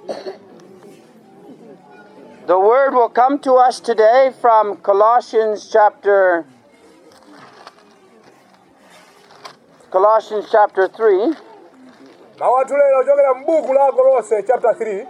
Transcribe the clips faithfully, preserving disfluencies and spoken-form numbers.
The word will come to us today from Colossians chapter Colossians chapter three. Mawatulelo jogera mbuku la Kolose chapter three.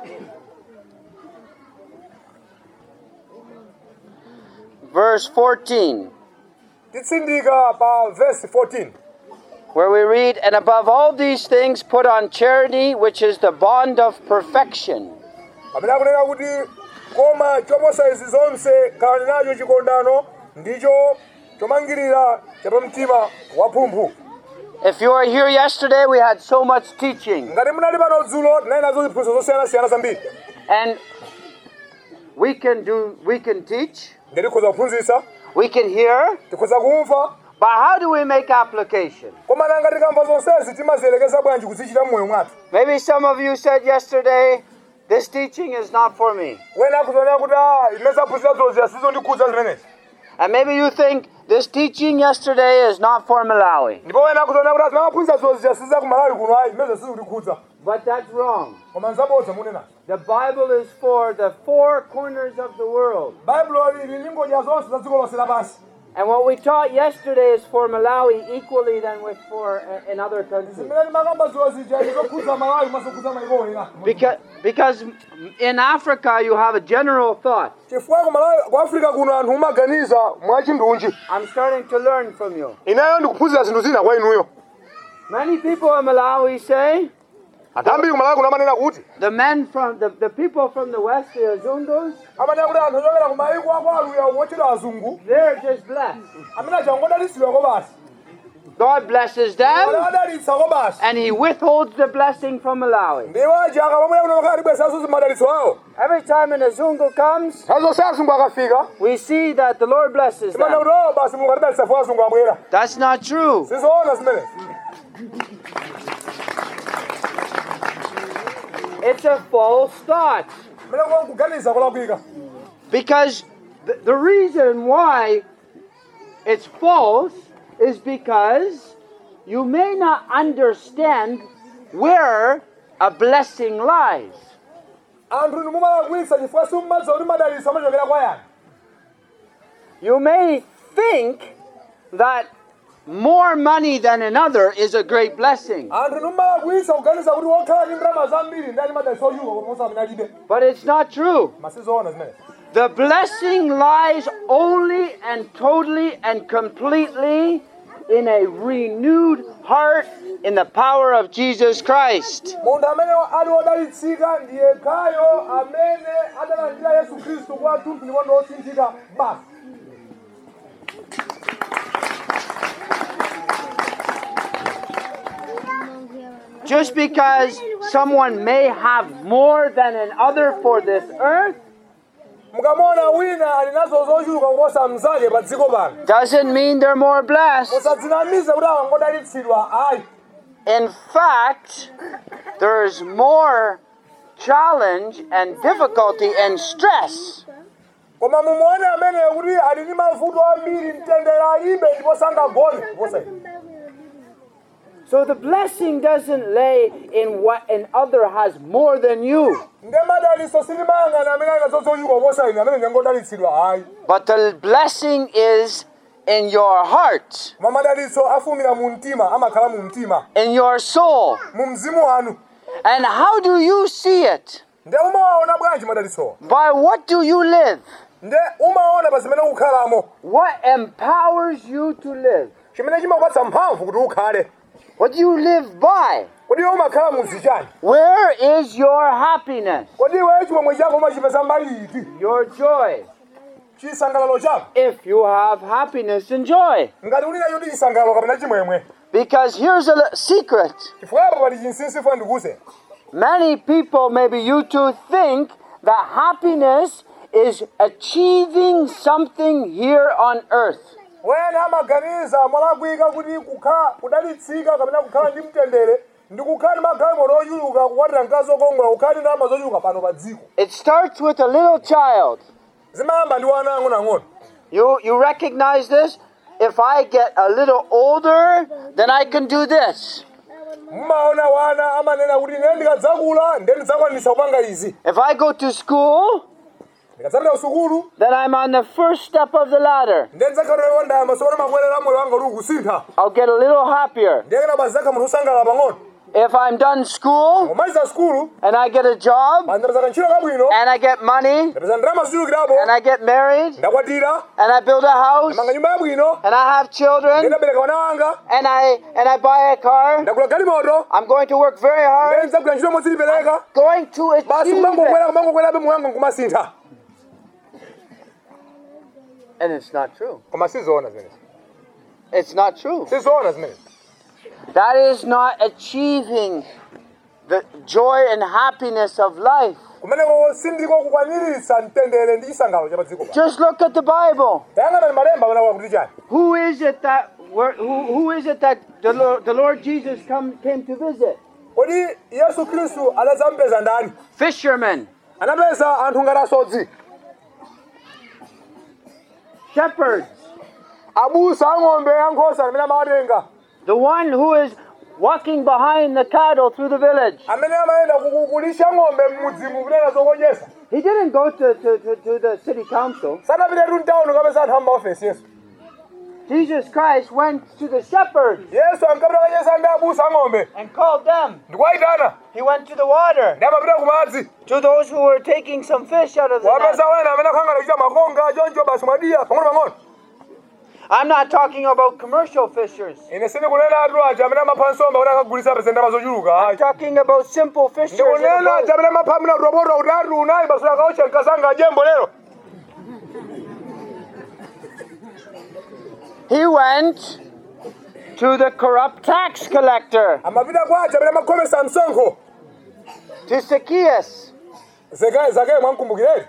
Verse fourteen. Titsindika pa verse fourteen. Where we read, and above all these things put on charity, which is the bond of perfection. Amina kunena kuti koma choposa izi zonse khalani nacho chikondano ndicho chomangirira chapamtima waphumphu. If you were here yesterday, we had so much teaching. Ngati munali pano dzulo tinali nazo ziphunzitso zosiyana-siyana zambiri. And we can do, we can teach. Ngati tikhoza kuphunzitsa. We can hear. Tikhoza kumva. But how do we make application? Koma nanga tikamva zonsezi timazielekeza bwanji kuzichita mmoyo mwathu. Maybe some of you said yesterday, this teaching is not for me. Wena akuzonera kuti ah imeza phunzitsa zozi asizondikhudza zimenezi. And maybe you think this teaching yesterday is not for Malawi. Ndipo wena akuzonera kuti asimaphunzitsa zozi asiza ku Malawi kuno ayi imeza sizotikhudza. But that's wrong. Koma nzabodza munena. The Bible is for the four corners of the world. Bible ili ndi ngodya zonse za dziko lonse lapansi. And what we taught yesterday is for Malawi equally than with for uh, in other countries. Because, because in Africa you have a general thought. I'm starting to learn from you. Many people in Malawi say the men from the, the people from the west, the Azungus, they're just blessed. God blesses them, and He withholds the blessing from Malawi. Every time an Azungu comes, we see that the Lord blesses them. That's not true. It's a false thought. Because the, the reason why it's false is because you may not understand where a blessing lies. You may think that more money than another is a great blessing. But it's not true. The blessing lies only and totally and completely in a renewed heart in the power of Jesus Christ. Just because someone may have more than another for this earth doesn't mean they're more blessed. In fact, there's more challenge and difficulty and stress. So the blessing doesn't lay in what another has more than you. But the blessing is in your heart, in your soul. And how do you see it? By what do you live? What empowers you to live? What do you live by? Where is your happiness? Your joy? If you have happiness and joy. Because here's a secret. Many people, maybe you too, think that happiness is achieving something here on earth. It starts with a little child. You, you recognize this? If I get a little older, then I can do this. Mmaona wana amanena kuti ine ndikadzakula ndiye ndidzakwanisa kupanga izi. If I go to school, Ndikadzapita ku sukulu, then I'm on the first step of the ladder. ndiye ndidzakhala wandama masopano makwelera moyo wanga uli kusintha. I'll get a little happier. Ndiye kana bazaka munthu osangalala pang'ono. If I'm done school Umaliza sukulu, and I get a job mandapeza ntchito kabwino, and I get money ndapeza ndalama zichulukirapo, and I get married ndakwatira, and I build a house ndamanga nyumba yabwino, and I have ndiye children ndabereka wana wanga, and I and I buy a car, ndagula galimoto, I'm going to work very ndiye hard, ndidzagula ntchito modzilipereka. going to Basi achieve kumangokwera it. kumangokwerabe moyo wanga nkumasintha. And it's not true. Koma sizoona zimenezi. It's not true. Sizoona zimenezi. That is not achieving the joy and happiness of life. Kumeneko sindiko kukwaniritsa mtendere ndi chisangalalo cha padziko. Just look at the Bible. Tayang'ana malemba pana kuti chani. Who is it that were, who, who is it that the Lord, the Lord Jesus come, came to visit? Kodi Yesu Khristu anazampeza ndani? Fishermen, Anapeza anthu ngati asodzi. shepherds, Abusa ang'ombe ankhosa amene amawatenga. the one who is walking behind the cattle through the village. Amene amayenda kukulisha ng'ombe m'mudzimu kunena zokonyesa. He didn't go to, to, to, to the city council. Sanapite tu mtawuni kapeza anthu amaofesi Yesu. Jesus Christ went to the shepherds Yesu ankapita kanyesa ndi abusa ang'ombe. and called them. Ndikuwayitana. He went to the water, Ndi amapita ku madzi. to those who were taking some fish out of the net. Wapeza wena amene akhangala kuchita makonga choncho basi mwadiya pang'ono pang'ono. I'm not talking about commercial fishers. Ine sindikunena atu aja amene amapha nsomba kuti akagulitsa apeza ndalama zochuluka. I'm talking about simple fishers. in a Ndikunena boat. aja amene amapha mina utopota utatu unayi basi akaocha nkasanga ajembo lero. He went to the corrupt tax collector, Amapita kwa aja amene amakhomesa msonkho. to Zacchaeus, Zakayo Zakayo mwamkumbukireni.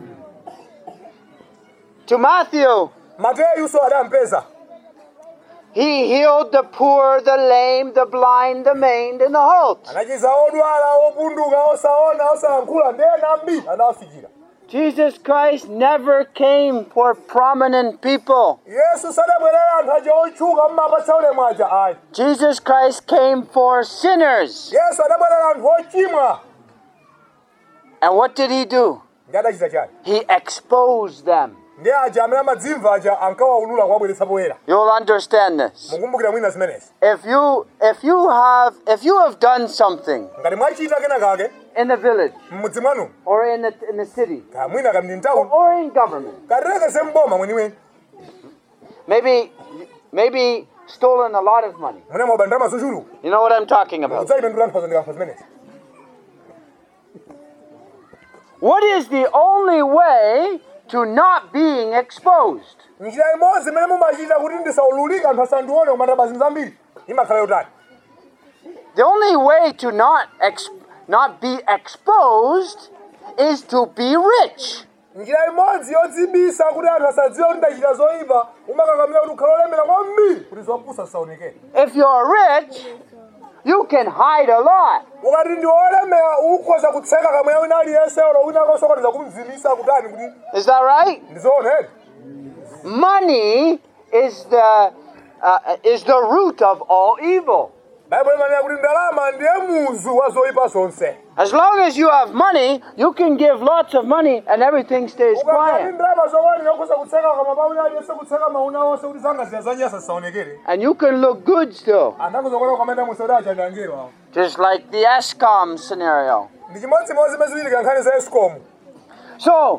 to Matthew. Mateyuso adampeza. He healed the poor, the lame, the blind, the maimed, and the halt. Anachiza odwala, opunduka, osaona, osayankhula ndiye nambi anawafikira. Jesus Christ never came for prominent people. Yesu sadabwerera anthu aja otchuka mmapatsa ulemu aja ayi. Jesus Christ came for sinners. Yesu adabwerera anthu ochimwa. And what did he do? Ndi adachita chani. He exposed them. Ndi aja amene amadzimva aja ankawaulula kuwabweretsa poyera. You'll understand this. Mukumbukira mwina zimenezi. If you if you have if you have done something Ngati mwachita kena kake in the village mmudzi mwanu or in the in the city ka mwina kamni mtawuni or in government, katereke semboma mwenimweni maybe maybe stolen a lot of money. mwina mwa bandama zochuluka. You know what I'm talking about. Udzayipindula nthozo ndikafa zimenezi. What is the only way to not being exposed? Njira imodzi imene mumachita kuti ndisaululika anthu asandione kumanda basi zambiri imakhala yotani. The only way to not ex- not be exposed is to be rich. Njira imodzi yodzibisa kuti anthu asadziwe kuti ndachita zoyipa umakakamira kuti ukhala olemera kwambiri kuti zopusa zisaonekere. If you're rich, you can hide a lot. Ukati ndi olemera ukhoza kutseka kamwe wina aliyense olo wina kosokoneza kumzimisa kutani kuti Is that right? ndizooneka. Money is the uh, is the root of all evil. Baibulo imanena kuti ndalama ndiye muzu wa zoyipa zonse. As long as you have money, you can give lots of money and everything stays Ukati quiet. ndalama zokwanira ukhoza kutseka kama pa wina aliyense kutseka mauna onse kuti zanga ziyazanyasa zisaonekere. And you can look good still. Anakuzokona kwamenda musoda achandangiro. Just like the Escom scenario. Ndi chimodzimodzi meziwitika nkhani za Escom. So,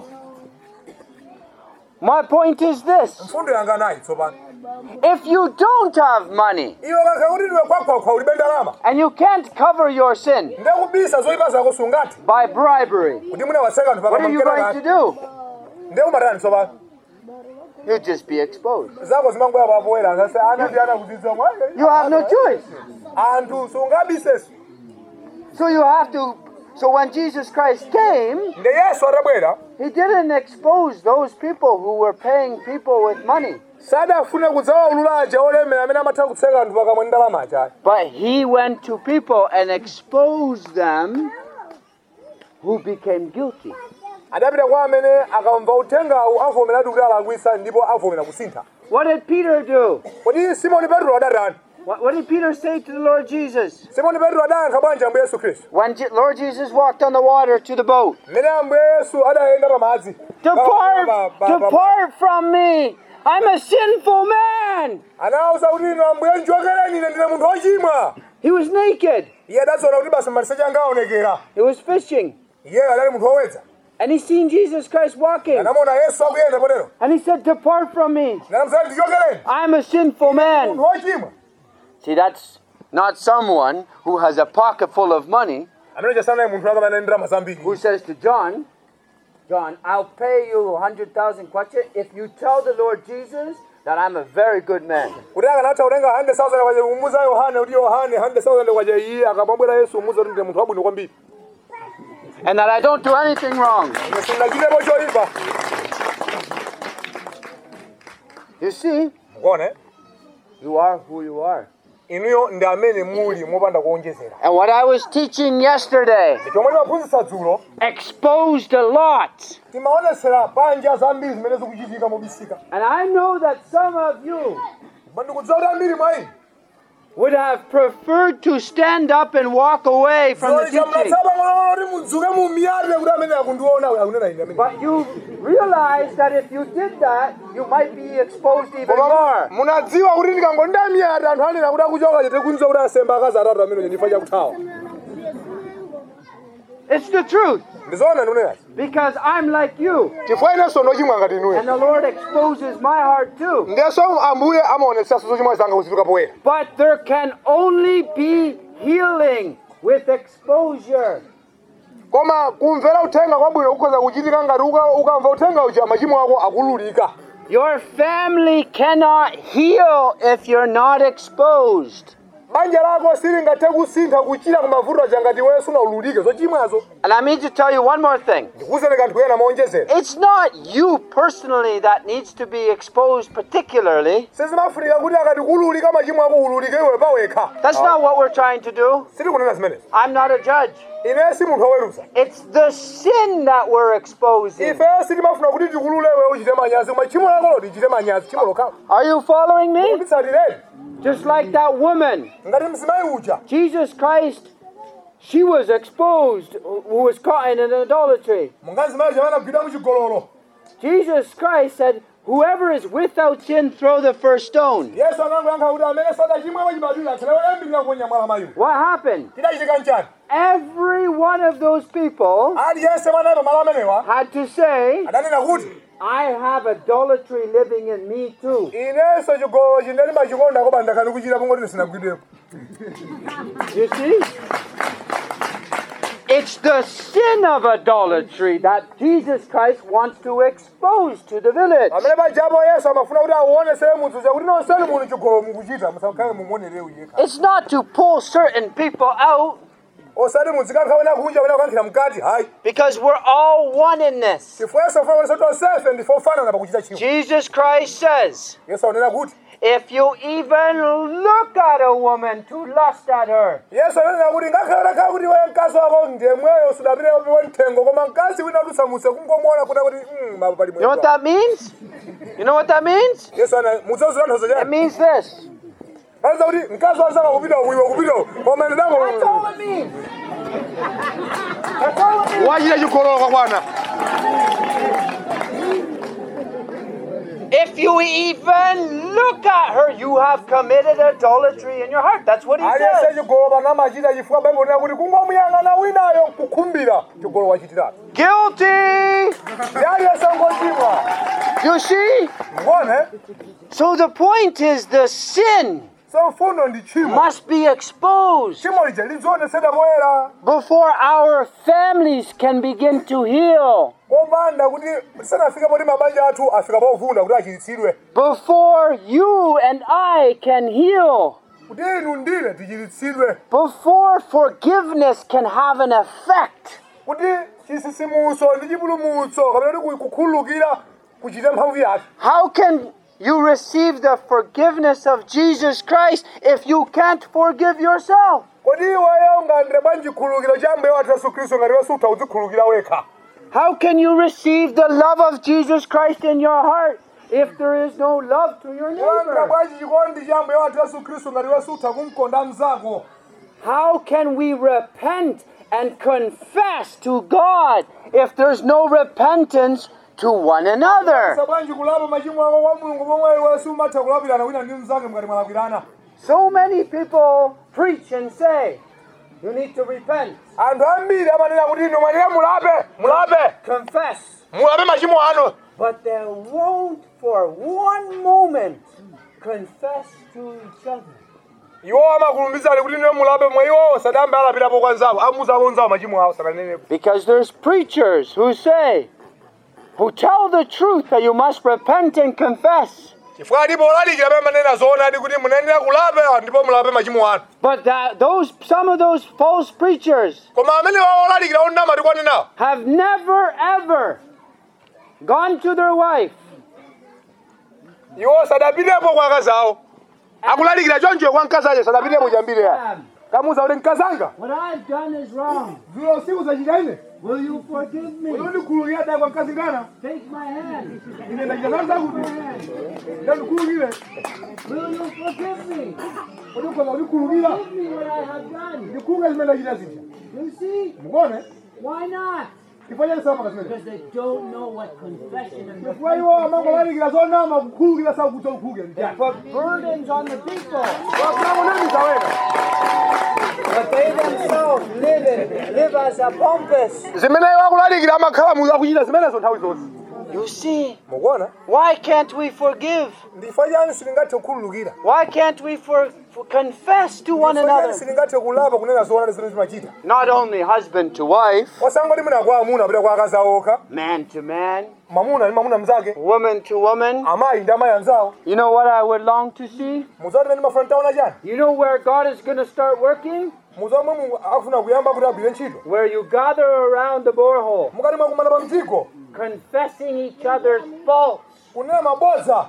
my point is this. Mfundo yanga nayi tsopano. If you don't have money Iwe kakha kuti ndiwe kwakwakwa ulibe ndalama. and you can't cover your sin Ndekubisa zoyipa zako sungati. by bribery, Kuti mune waseka anthu what are you pakamamkera going to kati. do? Nde umatani tsopano. You'll just be exposed. Zako zimangoya papoera ngase ana ndi ana kudzidza mwa. You have no choice. Anthu sungabiseso. So you have to. So when Jesus Christ came, Nde Yesu atabwera he didn't expose those people who were paying people with money, sadafune kudzawaulula aja olemera amene amatha kutseka anthu pakamwa ndi ndalama aja. but he went to people and exposed them who became guilty. Adapita kwa amene akamva uthengawu avomeratu kuti alakwisa ndipo avomera kusintha. What did Peter do? Kodi Simoni Petro adatani? What, what did Peter say to the Lord Jesus? Simoni Petro adayankha bwanji Ambuye Yesu Khristu. When Je- Lord Jesus walked on the water to the boat. Mmene Ambuye Yesu adayenda pa madzi. Depart, depart from me. I'm a sinful man. Anawuza kuti inu Ambuye njokereni ine ndine munthu wochimwa. He was naked. Iye adadziona kuti basi maliseche anga aonekera. He was fishing. Iye adali munthu wowedza. And he seen Jesus Christ walking. Anamona Yesu akuyenda potero. And he said, depart from me. Anamuza ndichokereni. I'm a sinful man. Munthu wochimwa. See, that's not someone who has a pocket full of money Amene chasana munthu akamana ndalama zambiri. who says to John, John, I'll pay you a hundred thousand kwacha if you tell the Lord Jesus that I'm a very good man. Kuti akanatha kutenga one hundred thousand kwacha kumuza Yohane kuti Yohane one hundred thousand kwacha iye akamabwera Yesu umuza kuti ndine munthu wabwino kwambiri. And that I don't do anything wrong. Sindachitepo choyipa. You see, Mukuona? you are who you are. Inuyo ndi amene muli mopanda kuonjezera. And what I was teaching yesterday Chomwe maphunzitsa dzulo exposed a lot. timaonesera panja zambiri zimene zikuchitika mobisika. And I know that some of you Bandikudziwa kuti ambiri mwa inu would have preferred to stand up and walk away from the teaching. But you realize that if you did that, you might be exposed even more. munadziwa kuti ndikangondamiyata anthu anena kuti akuchoka chete kunziwa kuti asemba akazi atatu amene ndifa chakuthawa. It's the truth. Ndizoona ndikunenazi. Because I'm like you. Chifukwa inenso ndochimwa ngati inuyo. And the Lord exposes my heart too. Ndiyeso Ambuye amaonetsanso zochimwa zanga kuzituka poyera. But there can only be healing with exposure. Koma kumvera uthenga kwabwino kukhoza kuchitika ngati ukamva uthenga uja machimo ako akululika. Your family cannot heal if you're not exposed. Banja lako silingathe kusintha kuchira kumavuto aja ngati wewe sunaululike zochimwazo. And I need to tell you one more thing. Ndikuwuzeni kanthu kena moonjezera. It's not you personally that needs to be exposed particularly. Sizimafunika kuti akati kululika machimo ako ululike iwe pawekha. That's not what we're trying to do. Sitikunena zimenezi. I'm not a judge. Ine si munthu woweruza. It's the sin that we're exposing. Ife sitimafuna kuti tikulule iwe uchite manyazi koma chimo lako lichite manyazi chimo lokhawo. Are you following me? Nditsatireni. Just like that woman. Ngati mzimayi uja. Jesus Christ, she was exposed, who was caught in an idolatry. Munga mzimayi uja anagwidwa muchigololo. Jesus Christ said, whoever is without sin, throw the first stone. Yesu anangoyankha kuti amene sadachimwa wachibadwira akhale woyambirira kuponya mwala mayiyo. What happened? Chidachitika nchani? Every one of those people aliyense mwanayo pamalo amenewa had to say, adanena kuti I have idolatry living in me too. inenso chigololo chine ndimachikonda koma ndakhani kuchita pongoti ndisinagwidwepo. You see? It's the sin of idolatry that Jesus Christ wants to expose to the village. Amene pajapo Yesu amafuna kuti aonesere munthu kuti nonsenu muli chigololo mukuchita musakhale mumuonerewu yekha. It's not to pull certain people out. Osati muzikankhaona kunja wena kukankhira mkati hayi. Because we're all one in this. Chifukwa Yesu afuna kuti tonsefe ndife ofanana pakuchita chimo. Jesus Christ says, Yesu anena kuti if you even look at a woman to lust at her, Yesu anena kuti ngakhale khala kuti wewe mkazi wako ndiye mweyo sudapite wamthengo koma mkazi wina usamuse kungomuona kuti kuti mm baba pali you know what that means? You know what that means? Yesu ana mudzozera nthozo It chani. means this. Anza kuti mkazi wanzanga kupita uiwe kupita koma ndako. That's all it means. That's all it means. Wachita chigololo kakwana. If you even look at her, you have committed idolatry in your heart. That's what he Aliyense says. chigololo panamachita chifukwa Baibulo linena kuti kungomuyang'ana winayo kukhumbira chigololo wachitiracho. Guilty! Aliyense ngochimwa. You see? Muone? So the point is the sin So mfundo ndi chimo. must be exposed Chimo lija lidzionetsera poyera. before our families can begin to heal. Kopanda kuti tisanafike poti mabanja athu afika povunda kuti achiritsidwe. Before you and I can heal. Kuti inu ndine tichiritsidwe. Before forgiveness can have an effect. Kuti chisisimuso ndi chipulumutso kapena kuti kukhululukira kuchite mphamvu yake. How can you receive the forgiveness of Jesus Christ if you can't forgive yourself? Kodi iweyo ungandire bwanji chikhululukiro cha Ambuye wathu Yesu Khristu ngati wesu utha kudzikhululukira wekha? How can you receive the love of Jesus Christ in your heart if there is no love to your Wanga neighbor? bwaji chikondi cha Ambuye wathu Yesu Khristu ngati iwe sutha kumkonda mnzako. How can we repent and confess to God if there's no repentance to one another? Sabwanji kulapa machimo ako kwa Mulungu pomwe iwe sumatha kulapirana wina ndi mnzake mkati mwalapirana. So many people preach and say, you need to repent. Anthu ambiri amanena kuti ino mwanena mulape, mulape, Confess. mulape machimo anu. But they won't for one moment confess to each other. Iwo amakulumbizana kuti ino mulape mwa iwo sadambe alapirapo kwa nzawo, amuza konzawo machimo awo sakanenepo. Because there's preachers who say, who tell the truth that you must repent and confess. Chifukwa ndipo olalikira pamene manena zoona ati kuti munenera kulape ndipo mulape machimo anu. But that, those, some of those false preachers Koma amene olalikira onama tikwanenawo have never ever gone to their wife iwo sadapitepo kwa akazi awo. Akulalikira choncho kwa mkazi aje sadapitepo chambire ya. Kamuza kuti mkazanga. what I've done is wrong. Zilo siku zachita ine. Will you forgive me? Unondikhululukira dai kwa mkazi ngana. Take my hand. Ine ndachita zakuti. Ndakukhululukire. Will you forgive me? Unokoza undikhululukira. Forgive me what I have done. Ndikhululuka zimene ndachita zija. You see? Mukuone? Why not? Chifukwa chani sama kazimene. Because they don't know what confession and Chifukwa iwo amangolalikira zonama kukhululukira sakukuta kukhululukira. they put burdens on the people. Wakunamunamiza wena. But they themselves live it, live as a pompous. Zimene iwo akulalikira amakhala mu akuchita zimenezo nthawi zonse. You see? Mukuona? Why can't we forgive? Ndifa chani silingathe kukhululukira. Why can't we for, for confess to one another? Silingathe kulapa kunena zoona zimene zimachita. Not only husband to wife, Osangoti mwina kwa amuna apita kwa akazi awo okha. man to man, Mamuna ndi mamuna mnzake. woman to woman. Amayi ndi amayi anzawo. You know what I would long to see? Muzoti ndi mafuna taona chani. You know where God is going to start working? Muzomwe Mulungu akufuna kuyamba kuti agwire ntchito. Where you gather around the borehole, Mukati mwakumana pa mdziko. confessing each other's faults. Kunena mabodza.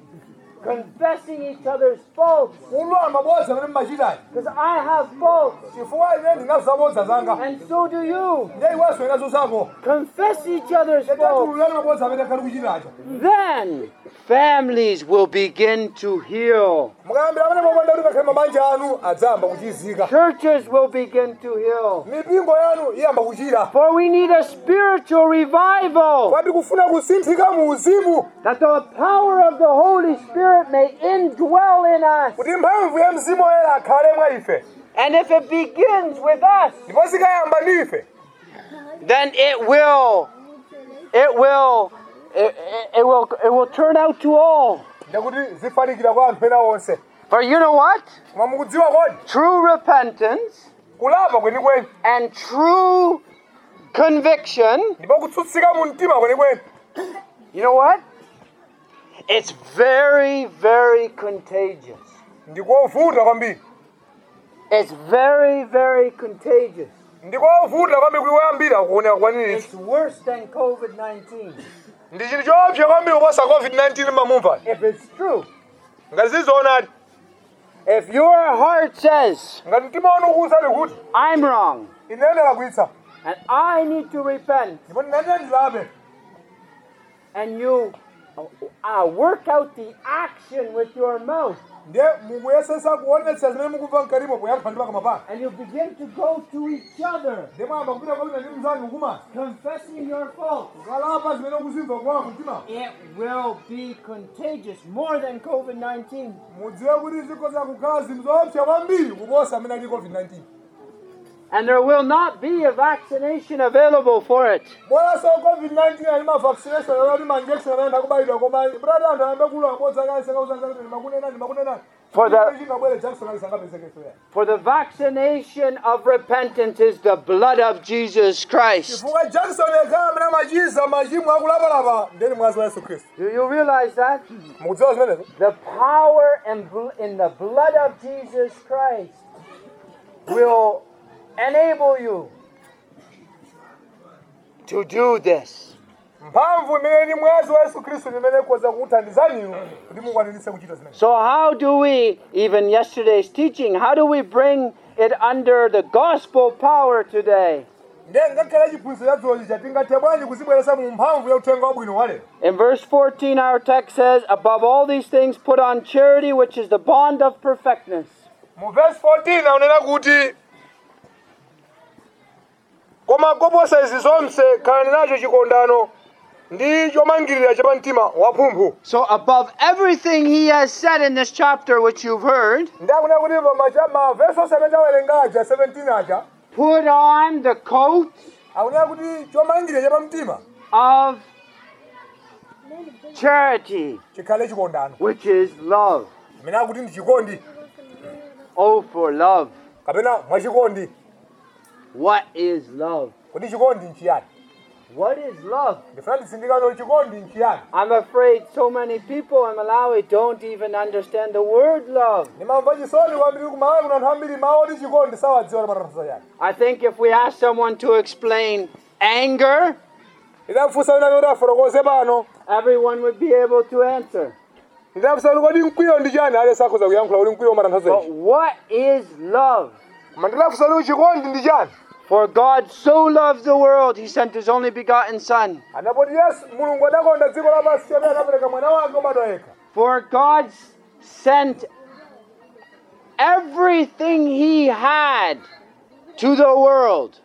Confessing each other's faults. Kulwa mabodza amene mmachitayi. Because I have faults, Chifukwa ine ndinazo zabodza zanga. and so do you. Ndiye iwenso inazo zako. Confess each other's faults. Tetululani mabodza amene akhali kuchitacha. Then families will begin to heal. Mukayambira amene mwakwenda kuti pakhale mabanja anu adzayamba kuchizika. Churches will begin to heal. Mipingo yanu iyamba kuchira. For we need a spiritual revival, Kwati kufuna kusinthika mu uzimu. that the power of the Holy Spirit may indwell in us. Kuti mphamvu ya mzimu woyera akhale mwa ife. And if it begins with us, Ndipo zikayamba ndi ife. then it will, it will, it, it, it will, it will turn out to all. Ndikuti zifanikira kwa anthu ena onse. For you know what? Koma mukudziwa kodi? True repentance Kulapa kwenikweni. and true conviction, Ndipo kutsutsika mu mtima kwenikweni. you know what? It's very, very contagious. Ndikovuta kwambiri. It's very, very contagious. Ndikovuta kwambiri kuyoyambira kuoneka kwaniritsa. It's worse than COVID nineteen. Ndi chinthu choopsa kwambiri kuposa covid nineteen mamumva. If it's true. Ngati zizoonadi. If your heart says, Ngati mtima wanu ukuwuzani kuti I'm wrong, ine ndalakwitsa. and I need to repent, Ndipo ndinanena ndilape. and you uh, work out the action with your mouth, Ndiye mukuyesesa kuonetsa zimene mukumva mkalimo poyankha ndi pakamwa panu. and you begin to go to each other, Ndipo amba kupita kwa wina ndi mnzake kumana. confessing your faults, Ukalapa zimene ukuzimva kwa mtima. it will be contagious more than COVID nineteen. Mudziwe kuti zikhoza kukhala zinthu zoopsa kwambiri kuposa amene ali covid nineteen. And there will not be a vaccination available for it. Bora so covid nineteen ali ma vaccination ali ma injection anaenda kubayidwa koma brother anthu ayambe kula bodza kaise kauzanga kuti makunena ndi makunena. For the, Chingabwere Jackson alisangapezeke so. for the vaccination of repentance is the blood of Jesus Christ. Chifukwa Jackson ekhala amene amachiza machimo akulapalapa ndeni mwazi wa Yesu Khristu. Do you realize that? Mukudziwa zimenezo? The power and bl- in the blood of Jesus Christ will enable you to do this. Mphamvu imene ni mwazi wa Yesu Khristu imene ikhoza kukuthandizani kuti mukwaniritse kuchita zimenezo. So how do we, even yesterday's teaching, how do we bring it under the gospel power today? In verse fourteen, our text says, above all these things put on charity, which is the bond of perfectness. Mu verse fourteen aunena kuti koma koposa izi zonse khalani nacho chikondano ndi chomangirira cha pamtima waphumphu. So above everything he has said in this chapter which you've heard, ndakunena kuti pamachama verse seven awerengaja seventeen aja put on the coat akunena kuti chomangirira cha pamtima of charity, chikhale chikondano, which is love. mena kuti ndi chikondi. Oh, for love. Kapena mwachikondi. What is love? Kuti chikondi nchiyani? What is love? I'm afraid so many people in Malawi don't even understand the word love. I think if we ask someone to explain anger, everyone would be able to answer. But what is love? For God so loved the world, he sent his only begotten Son. For God sent everything he had to the world.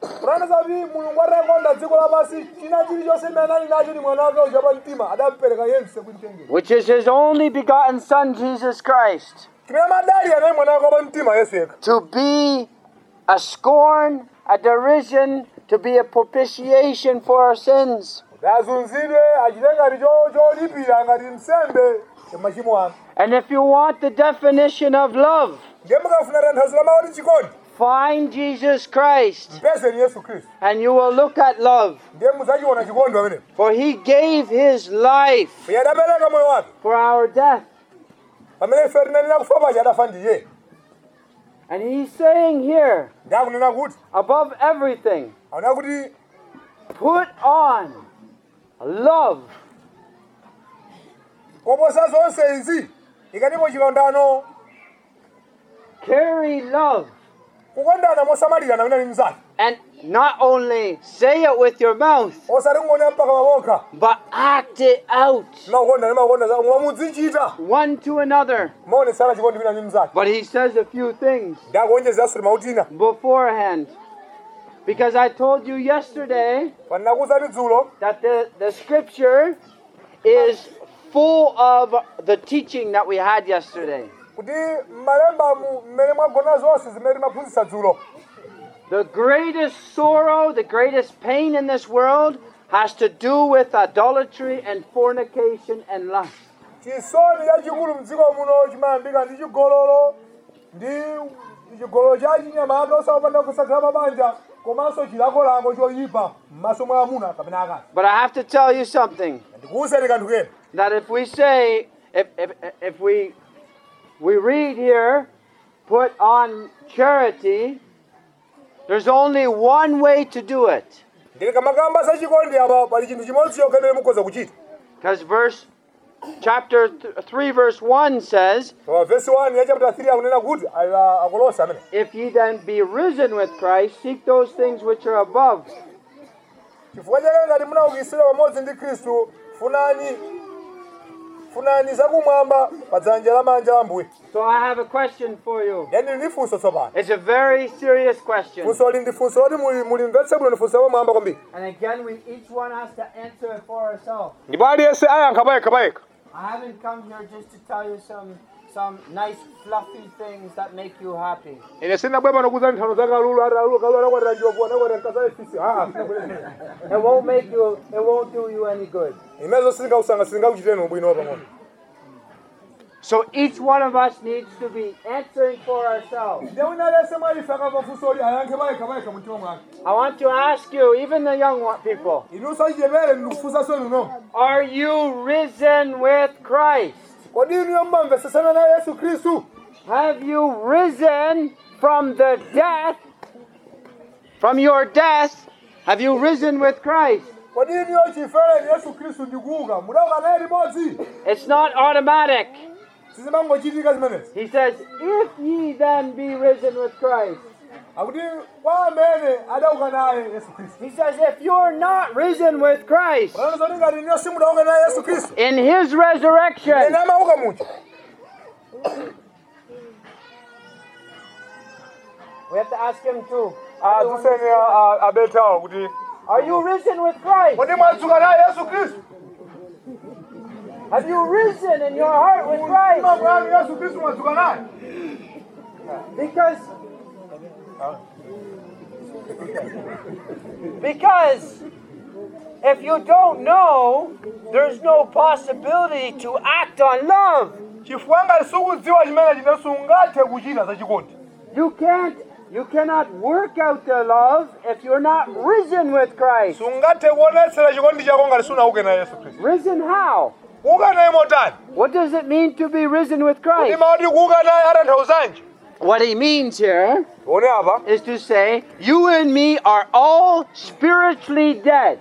Which is his only begotten Son, Jesus Christ. To be a scorn, a derision, to be a propitiation for our sins. And if you want the definition of love, find Jesus Christ, and you will look at love. For he gave his life for our death. And he's saying here, above everything, put on love. Carry love. And not only say it with your mouth, but act it out one to another. But he says a few things beforehand. Because I told you yesterday that the, the scripture is full of the teaching that we had yesterday. The greatest sorrow, the greatest pain in this world has to do with idolatry and fornication and lust. But I have to tell you something. That if we say, if, if, if we, we read here, put on charity, there's only one way to do it. Because verse chapter three verse one says, if ye then be risen with Christ, seek those things which are above. So I have a question for you. It's a very serious question. And again, we each one has to answer it for ourselves. I haven't come here just to tell you some some nice fluffy things that make you happy. It won't make you, it won't do you any good. So each one of us needs to be answering for ourselves. I want to ask you, even the young people, are you risen with Christ? Have you risen from the death, from your death, have you risen with Christ? It's not automatic. He says, if ye then be risen with Christ. He says, if you're not risen with Christ in his resurrection, we have to ask him too. Are you risen with Christ? Have you risen in your heart with Christ? Because, because if you don't know, there's no possibility to act on love. You can't, you cannot work out the love if you're not risen with Christ. Risen how? What does it mean to be risen with Christ? What he means here is to say, you and me are all spiritually dead.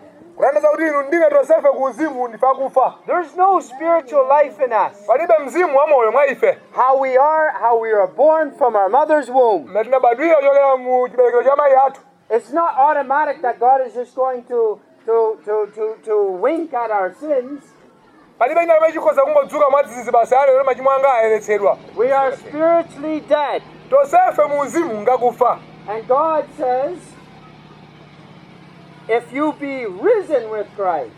There's no spiritual life in us. How we are, how we are born from our mother's womb. It's not automatic that God is just going to, to, to, to, to wink at our sins. We are spiritually dead. And God says, if you be risen with Christ,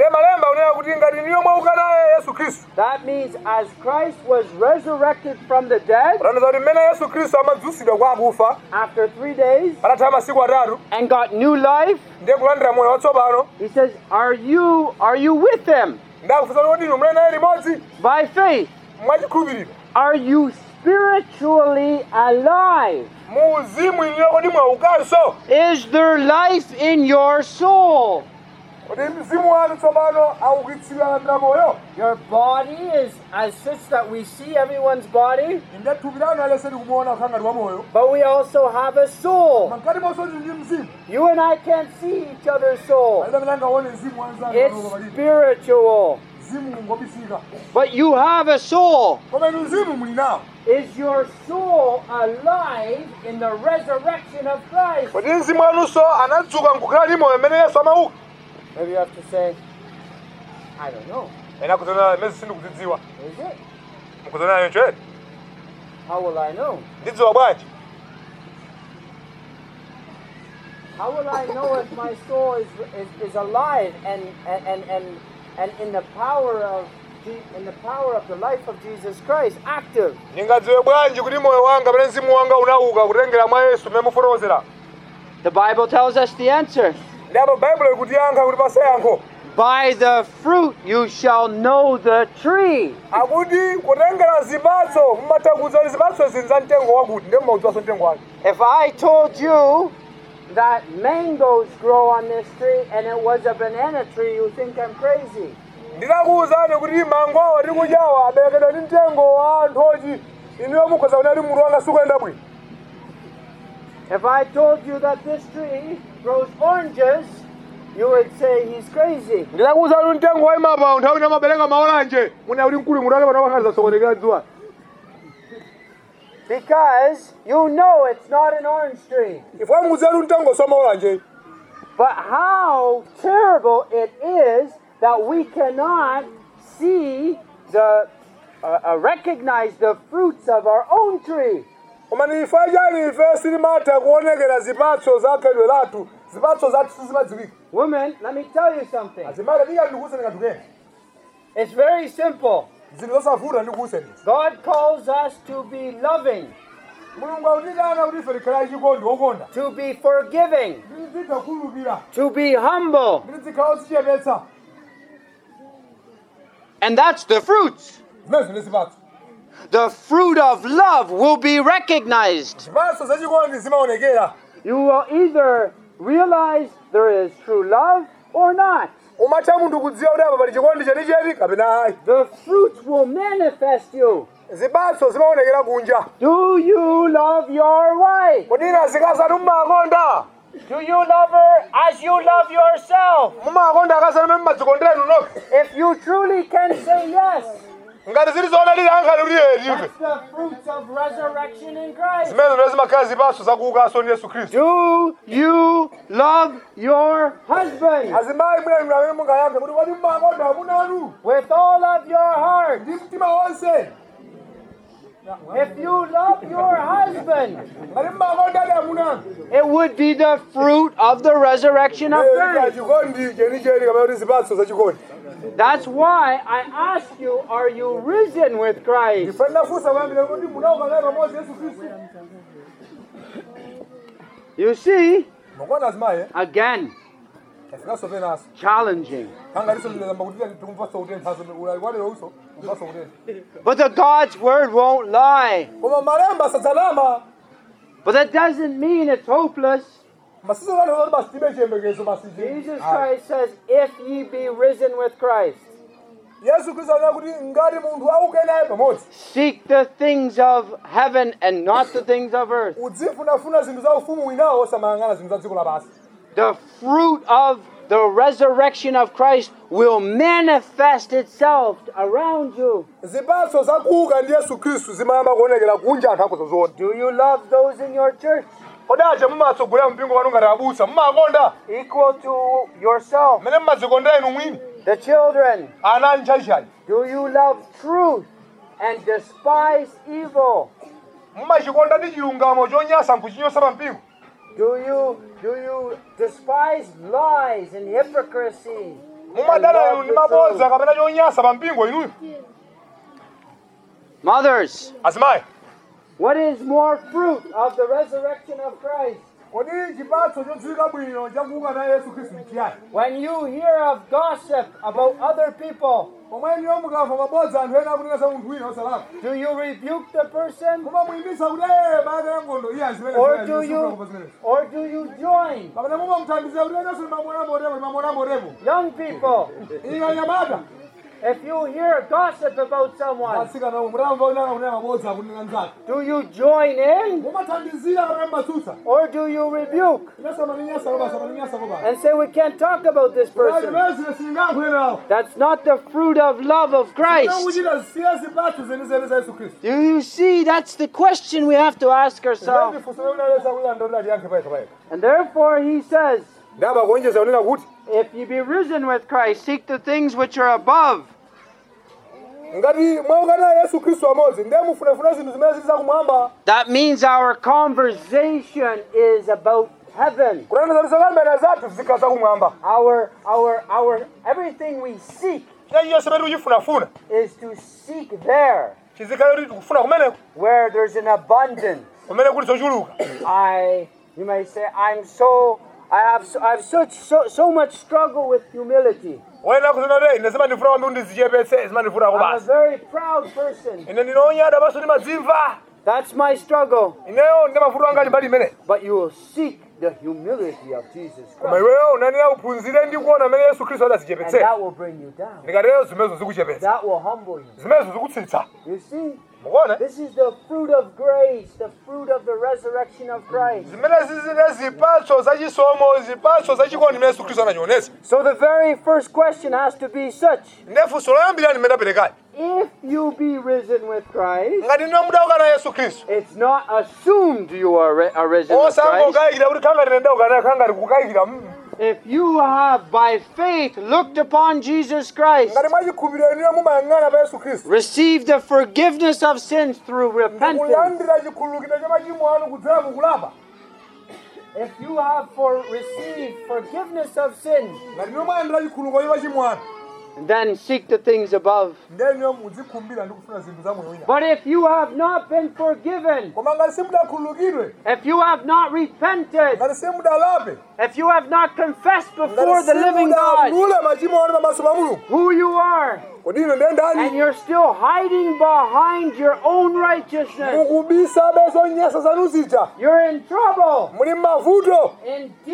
that means as Christ was resurrected from the dead after three days and got new life, he says, are you, are you with him? By faith, are you spiritually alive? Is there life in your soul? Your body is as such that we see everyone's body, but we also have a soul. You and I can't see each other's soul. It's spiritual. But you have a soul. Is your soul alive in the resurrection of Christ? Maybe you have to say, I don't know. Is it? How will I know? How will I know if my soul is is, is alive and and, and and and in the power of in the power of the life of Jesus Christ, active? The Bible tells us the answer. By the fruit you shall know the tree. If I told you that mangoes grow on this tree and it was a banana tree, you think I'm crazy. If I told you that this tree grows oranges, you would say he's crazy. Because you know it's not an orange tree. But how terrible it is that we cannot see the, uh, uh, recognize the fruits of our own tree. Women, let me tell you something. It's very simple. God calls us to be loving, to be forgiving, to be humble. And that's the fruits. The fruit of love will be recognized. You will either realize there is true love or not. The fruits will manifest you. Do you love your wife? Do you love her as you love yourself? If you truly can say yes, ngati zili zoona lili ankhale kuti That's the fruits of resurrection in Christ. zimene zimakhala zipatso zakuukanso ndi Yesu Khristu. Do you love your husband azimayi mwini amene mungayankhe kuti kodi mmakonda amuna anu with all of your heart? ndi mtima wonse. If you love your husband, ngati mmakonda ali amuna anu it would be the fruit of the resurrection of Christ. chikondi chenicheni kapena kuti zipatso za chikondi. That's why I ask you, are you risen with Christ? ndifanira funsa kuyambira kuti munauka naye pamodzi Yesu Khristu. You see, mukuona azimayi again, afikanso penaso challenging. kangaliso ndilamba kuti tikumvaso utenthaso ulalikuwanira uso kumvaso utentha. But the God's word won't lie. koma malemba asadzanama. But that doesn't mean it's hopeless. masizo kanthu kuti basi tibe chiyembekezo basi. Jesus Christ says, if ye be risen with Christ, Yesu Khristu anena kuti ngati munthu auke naye pamodzi seek the things of heaven and not the things of earth. udzifunafuna zinthu za ufumu winawo osamayang'ana zinthu za dziko lapansi. The fruit of the resurrection of Christ will manifest itself around you. zipatso zakuuka ndi Yesu Khristu zimayamba kuonekera kunja anthu akuzoziona. Do you love those in your church? kodi aja mumatsogolera mpingo wanu ngati abusa mumakonda Equal to yourself. mmene mmadzikondera inu mwini The children. ana ani chayichayi. Do you love truth and despise evil? mumachikonda ndi chilungamo chonyasa nkuchinyosa pa mpingo. Do you do you despise lies and hypocrisy? and mumadana inu love ndi the mabodza truth? kapena chonyasa pa mpingo inuyo. Mothers, azimayi what is more fruit of the resurrection of Christ? kodi chipatso chodziwika bwino chakuuka naye Yesu Khristu n'chiyani? When you hear of gossip about other people, pomwe niyo mukamva mabodza anthu ena akunena za munthu wina osalakwa. do you rebuke the person? mumamuyimbisa kuti ee baka ya ngondo iye azimene Or do you or do you join? kapena mumamuthandizira kuti enenso limamona motepo limamona motepo. Young people, ina nyamata if you hear gossip about someone, atsikana mutamva unaka kunena mabodza akunena nzake. do you join in mumathandizira kapena mmatsutsa. or do you rebuke inenso maninyasa kobasa maninyasa kobasa. and say we can't talk about this person? mesile singankhuyenawo. That's not the fruit of love of Christ. kuchita siya zipatso zenizeni za Yesu Khristu. Do you see? That's the question we have to ask ourselves. ndifunso unalesa kuti andodati tiyankhe paika paika. And therefore he says, ndaba kuonjeza unena kuti if ye be risen with Christ, seek the things which are above. ngati mwauka naye Yesu Khristu amodzi ndiye mufunefune zinthu zimene zili zakumwamba. That means our conversation is about heaven. kutanthauza kuti zokambirana zathu zikhala zakumwamba. Our our our everything we seek chiyayi chonse pamene tikuchifunafuna is to seek there chizikhale kuti tikufuna kumeneko where there's an abundance. kumene kuli zochuluka. I you may say I'm so I have so, I have such so so much struggle with humility. wena kuzona kuti ine zimandifuna kwambiri kuti ndizichepetse zimandifuna I'm a kubasa. very proud person. ine ndinonyada baso ndimadzimva. That's my struggle. ineyo ndi mavuto anga ali mbali imene. But you will seek the humility of Jesus koma Christ. iweyo unanena uphunzire ndi kuona amene Yesu Khristu And adazichepetsera. that will bring you down. ndikatero zimenezo zikuchepetsa. That will humble you. zimenezo zikutsitsa. You see, mukuona this is the fruit of grace, the fruit of the resurrection of Christ. zimene zizine zipatso zachisomo zipatso zachikondi zimene Yesu Khristu anachionetsa. So the very first question has to be such: ndefunso loyambirira limene aperekayo. if you be risen with Christ, ngati ndiye mudauka na Yesu Khristu. it's not assumed you are, ri- are risen with Christ. osangokayikira kuti khanga tine ndauka naye khanga tikukayikira. If you have by faith looked upon Jesus Christ, ngati mwachikhulupiriro niyo mumayang'ana pa Yesu Khristu. received the forgiveness of sins through repentance, kulandira chikhululukiro cha machimo anu kudzera mukulapa. if you have for received forgiveness of sins, ngati niyo mwalandira chikhululukiro cha machimo anu then seek the things above. ndiye niyo muzikhumbira ndi kufuna zinthu za moyo wina. But if you have not been forgiven, koma ngati simudakhululukidwe, if you have not repented, ngati simudalape, if you have not confessed before ngati the living God simudalule machimo anu pamaso pa Mulungu, who you are, kodi ine ndiye and ndani? you're still hiding behind your own righteousness, mukubisa bezo nyasa zanu zija, you're in trouble, muli m'mavuto, in deep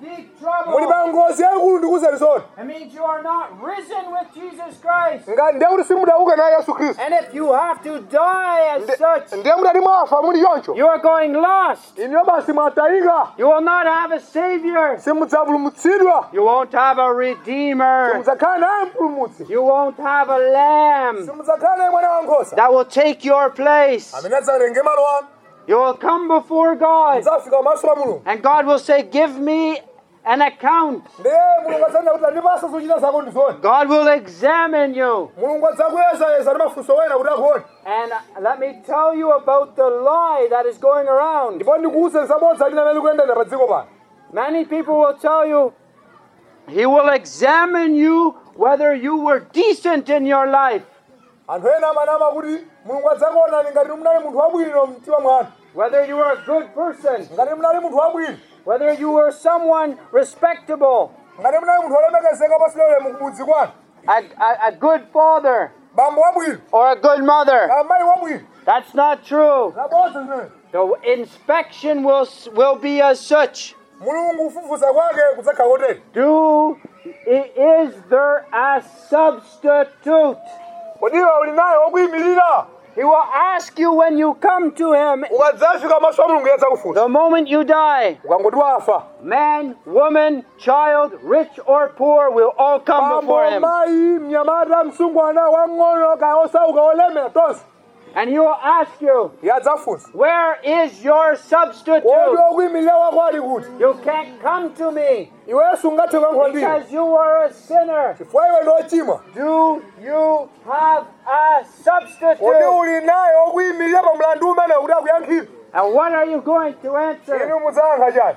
big muli trouble. pa ngozi yayikulu ndikuwuzeni zona. It means you are not risen with Jesus Christ. Nga ndiye kuti simudauka naye Yesu Khristu. And if you have to die as such, Ndiye mudati mwafa muli choncho. you are going lost. Iniyo basi mwatayika. You will not have a Savior. Simudzapulumutsidwa. You won't have a Redeemer. Simudzakhala naye mpulumutsi. You won't have a Lamb Simudzakhala naye mwana wankhosa. that will take your place. Amene adzatenge malo anu. You will come before God, Mudzafika pamaso pa Mulungu. and God will say, give me an account. Ndiye Mulungu adzanena kuti andipasa zochita zako ndi zoni. God will examine you. Mulungu adzakuyezayeza ndi mafunso wena kuti akuone. And let me tell you about the lie that is going around. Ndipo ndikuwuzeni zabodza limene likuyendera pa dziko pano. Many people will tell you, He will examine you whether you were decent in your life, Anthu ena amanama kuti Mulungu adzakuonani ngati munali munthu wabwino mtima mwanu. whether you were a good person, Ngati munali munthu wabwino. whether you were someone respectable, Ngati munali munthu olemekezeka pasina ulemu kubudzi kwanu. a, a, a good father, Bambo wabwino. or a good mother. Amayi wabwino. That's not true. Zabodza zimene. The inspection will, will be as such. Mulungu kufufuza kwake kudzakhala kotero. Do, i- is there a substitute? Kodi iwe uli naye wokuyimirira. He will ask you when you come to Him, Ukadzafika maso a Mulungu adzakufunsa. the moment you die. Ukangoti wafa. Man, woman, child, rich or poor will all come before Bambo, Him. mayi, mnyamata, msungwana, wang'ono, kaya osauka, olemera, tonse. And He will ask you, Iye adzafunsa. where is your substitute? Kodi wokuyimirira wako ali kuti? You can't come to me Iwe sungathe kuyankhula ndine. because you are a sinner. Chifukwa iwe ndi wochimwa. Do you have a Kodi substitute? uli naye wokuyimirira pa mlandu umene kuti akuyankhire. And what are you going to answer? Inu mudzayankha chani?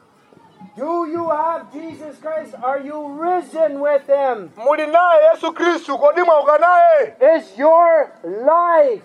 Do you have Jesus Christ? Are you risen with Him? Muli naye Yesu Khristu, kodi mwauka naye? Is your life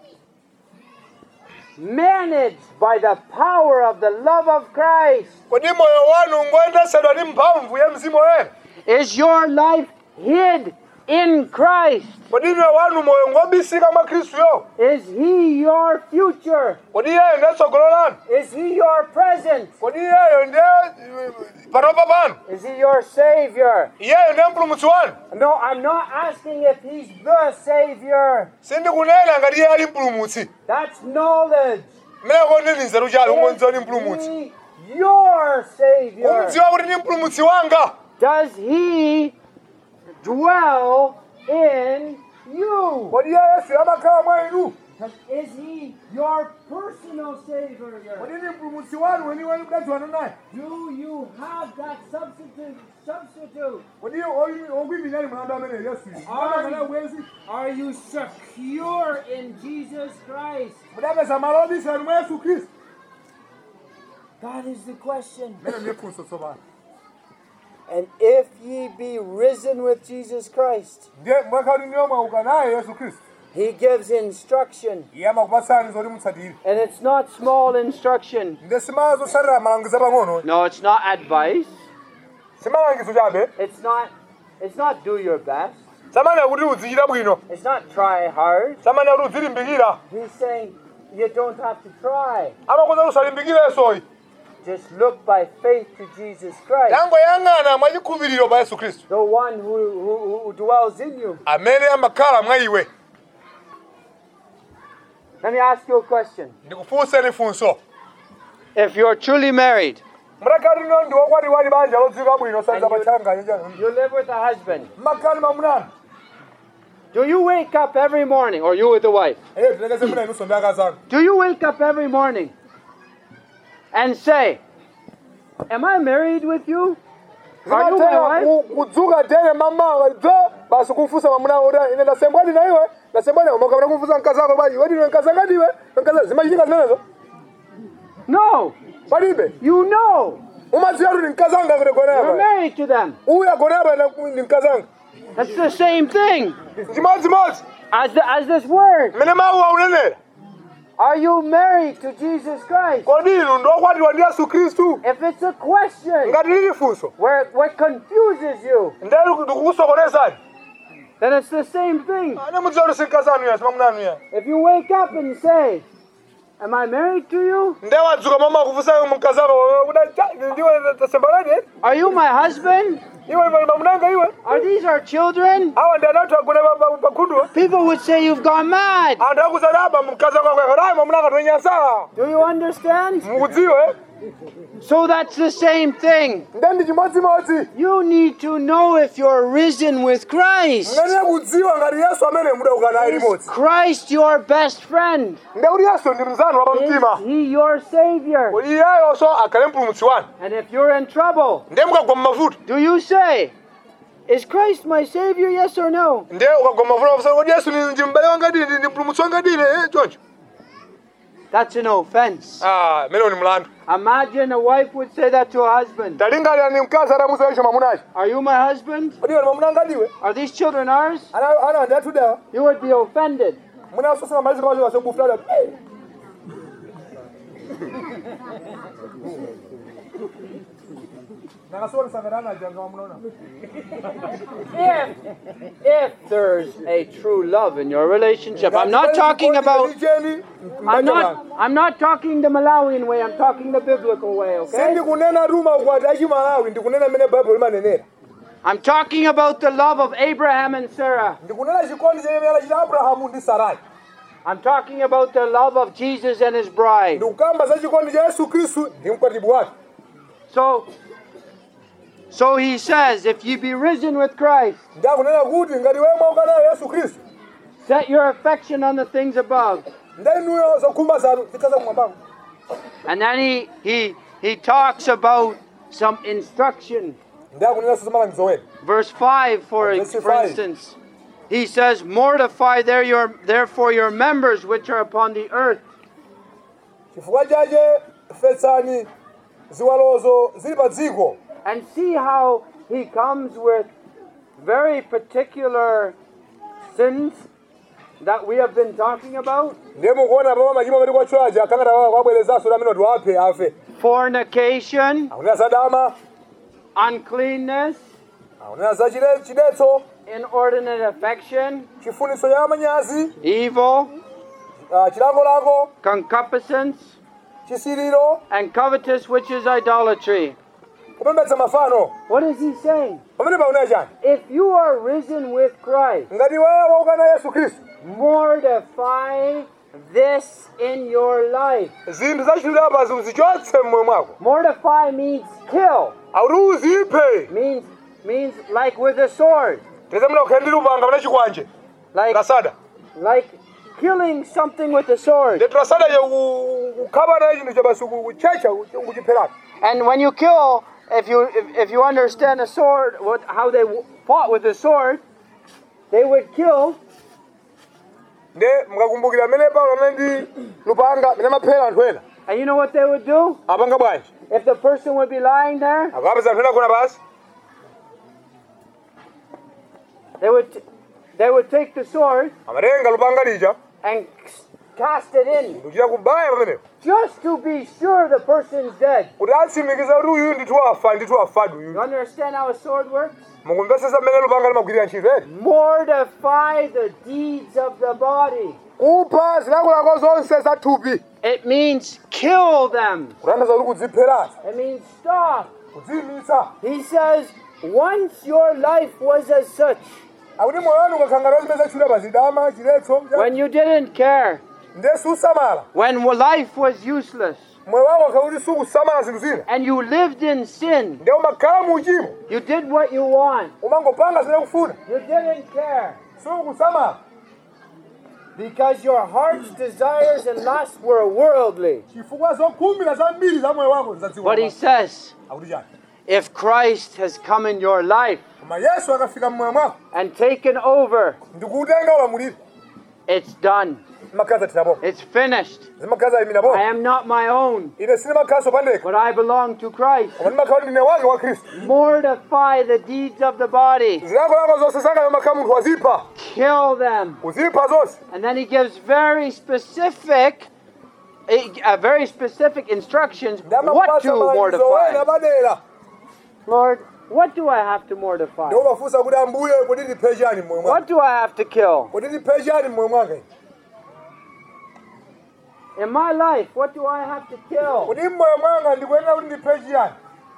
managed by the power of the love of Christ? Kodi moyo wanu ngoyendesedwa ndi mphamvu ya Mzimu Woyera? Is your life hid in Christ? Kodi iwe wanu moyo ngobisika mwa Khristuyo? Is He your future? Kodi iyeyo ndiye tsogolo lanu? Is He your present? Kodi iyeyo ndiye panopa panu? Is He your Savior? Iyeyo ndiye mpulumutsi wanu? No, I'm not asking if He's the Savior. Sindikunena ngati iye ali mpulumutsi. That's knowledge. Mmeneko ndi nzeru chalo umwenziwa ndi Is mpulumutsi. He your Savior? Umudziwa kuti ndi mpulumutsi wanga. Does He dwell in you? Kodi iye Yesu amakhala mwa inu? Is He your personal Savior? Kodi ndi mpulumutsi wanu weniweni mudadziwana naye? Do you have that substitute? Substitute? Kodi wokuyimirira ali mlandu amene Yesu amakhala bwezi? Are you secure in Jesus Christ? Mudapeza malo obisira mwa Yesu Khristu? That is the question. Mene ndiye funso tsopano. And if ye be risen with Jesus Christ, Ndiye mwakhala kuti ndiye mwauka naye Yesu Khristu. He gives instruction. Iye amakupatsani zoti mutsatire. And it's not small instruction. Ndiye simalangizo otsatira malangizo pang'ono. No, it's not advice. Simalangizo chabe. It's not it's not do your best. Samana kuti uzichita bwino. It's not try hard. Samana kuti uzilimbikira. He's saying you don't have to try. Amakonza usalimbikire. Just look by faith to Jesus Christ, Yangoyang'ana mwa chikhulupiriro pa Yesu Khristu. the one who, who, who dwells in you. Amene amakhala mwa iwe. Let me ask you a question. Ndikufunseni funso. If you're truly married, Mrakali no ndi wokwati wali banja lodzika bwino sanza pachanga njani. you live with a husband, Makali mamunana. do you wake up every morning, or you with the wife? Eh, tilekeze muna inuso ndakazana. Do you wake up every morning and say, am I married with you? Are you my wife? Kudzuka tene mama dzo basi kufusa mamuna ora ine ndasembwani na iwe. Ndasembwani umakabana kufusa mkazi wako bali. Wewe ndiwe mkazi ngati iwe? Mkazi zimachitika zimenezo? No. Palibe. You know. Umadziwa kuti mkazi wanga kuti gona You're hapa. married to them. Uya gona hapa ni mkazi wanga. That's the same thing Chimodzi modzi. as the, as this word. Mene mawu aunenera. Are you married to Jesus Christ? Kodi inu ndokwatiwa ndi Yesu Khristu? If it's a question Ngati lili funso. where what confuses you, Ndali ndikukusokonezani. then it's the same thing. Ane mudziwa kuti sinkazi anu ya, simamuna anu ya. If you wake up and say, Am I married to you? Ndewadzuka mama kufusa mkazi wako kuda ndiwe tasembalani? Are you my husband? Iwe mamunanga iwe? Are these our children? Hawa ndio watu wakule bakundu. People would say you've gone mad. Anataka kuzalaba mkazi wako kwa rai mamunanga tunyasa. Do you understand? Mudziwe? So that's the same thing. Ndendi chimodzi modzi. You need to know if you're risen with Christ. Ngani kudziwa ngati Yesu amene muda ukana limodzi. Christ your best friend. Ndeuri Yesu ndi mzanu wa mtima. He your savior. Iyeyo so akale mpulumutsi wanu. And if you're in trouble, ndemukagwa mmavuto. Do you say, is Christ my savior, yes or no? Nde ukagwa mmavuto ufusa kuti Yesu ndi mbale wanga ndi ndi mpulumutsi wanga ndi eh choncho. That's an offense. Ah, melo ni mlandu. Imagine a wife would say that to a husband. Talingalira ni mkazi aramusa yesho mamunaji. Are you my husband? Ndiwe mamunanga ndiwe? Are these children ours? Ana ana ndatuda. You would be offended. Muna sosa malizo kwa waso bufala. If, if there's a true love in your relationship, I'm not talking about, I'm not, I'm not talking the Malawian way, I'm talking the biblical way, okay? I'm talking about the love of Abraham and Sarah. I'm talking about the love of Jesus and his bride. So, so he says, if you be risen with Christ, set your affection on the things above. And then he he he talks about some instruction. Verse five, for, for instance, he says, mortify there your, therefore your members which are upon the earth. And see how he comes with very particular sins that we have been talking about. Fornication, uncleanness, inordinate affection, evil, concupiscence, and covetous, which is idolatry. What is he saying? If you are risen with Christ, mortify this in your life. Mortify means kill. Means means like with a sword. Like, like killing something with a sword. And when you kill, if you if, if you understand a sword, what how they fought with a sword, they would kill. And you know what they would do? If the person would be lying there, they would they would take the sword and cast it in, just to be sure the person's dead. You understand how a sword works? Mortify the deeds of the body. It means kill them. It means stop. He says, once your life was as such, when you didn't care, when life was useless, and you lived in sin, you did what you want, you didn't care, because your heart's desires and lusts were worldly. But he says, if Christ has come in your life and taken over, it's done. It's finished. I am not my own, but I belong to Christ. Mortify the deeds of the body. Kill them. And then he gives very specific, uh, very specific instructions what to mortify. Lord, what do I have to mortify? What do I have to kill? In my life, what do I have to kill? Kuti mmoyo mwanga ndikuyenera kuti ndiphe chiyani?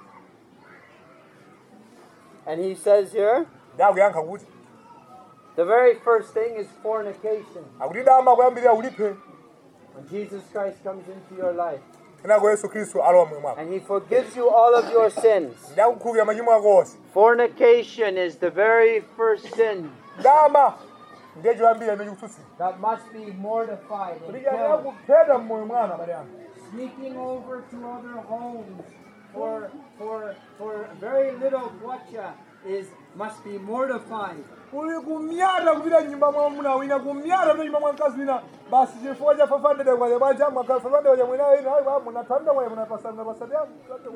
And he says here, Ndakuyankha kuti the very first thing is fornication. akuti dama kuyambirira uliphe. When Jesus Christ comes into your life, Kenako Yesu Khristu alowa mmoyo mwako. and he forgives you all of your sins. Ndakukhululukira machimo ako onse. Fornication is the very first sin Dama ndiye choyambirira imene chikutsutsidwa. that must be mortified and Kuti killed. chiyenera kuphedwa mmoyo mwana abale anga. Sneaking over to other homes for for for very little bwacha is must be mortified. Kuli kumyata kupita nyumba mwa mwamuna wina, kumyata kupita nyumba mwa mkazi wina, basi chifukwa cha five hundred kwa bwacha mwa five hundred kwa mwina wina, hayi munatanda kwa munapasana pasadi yangu.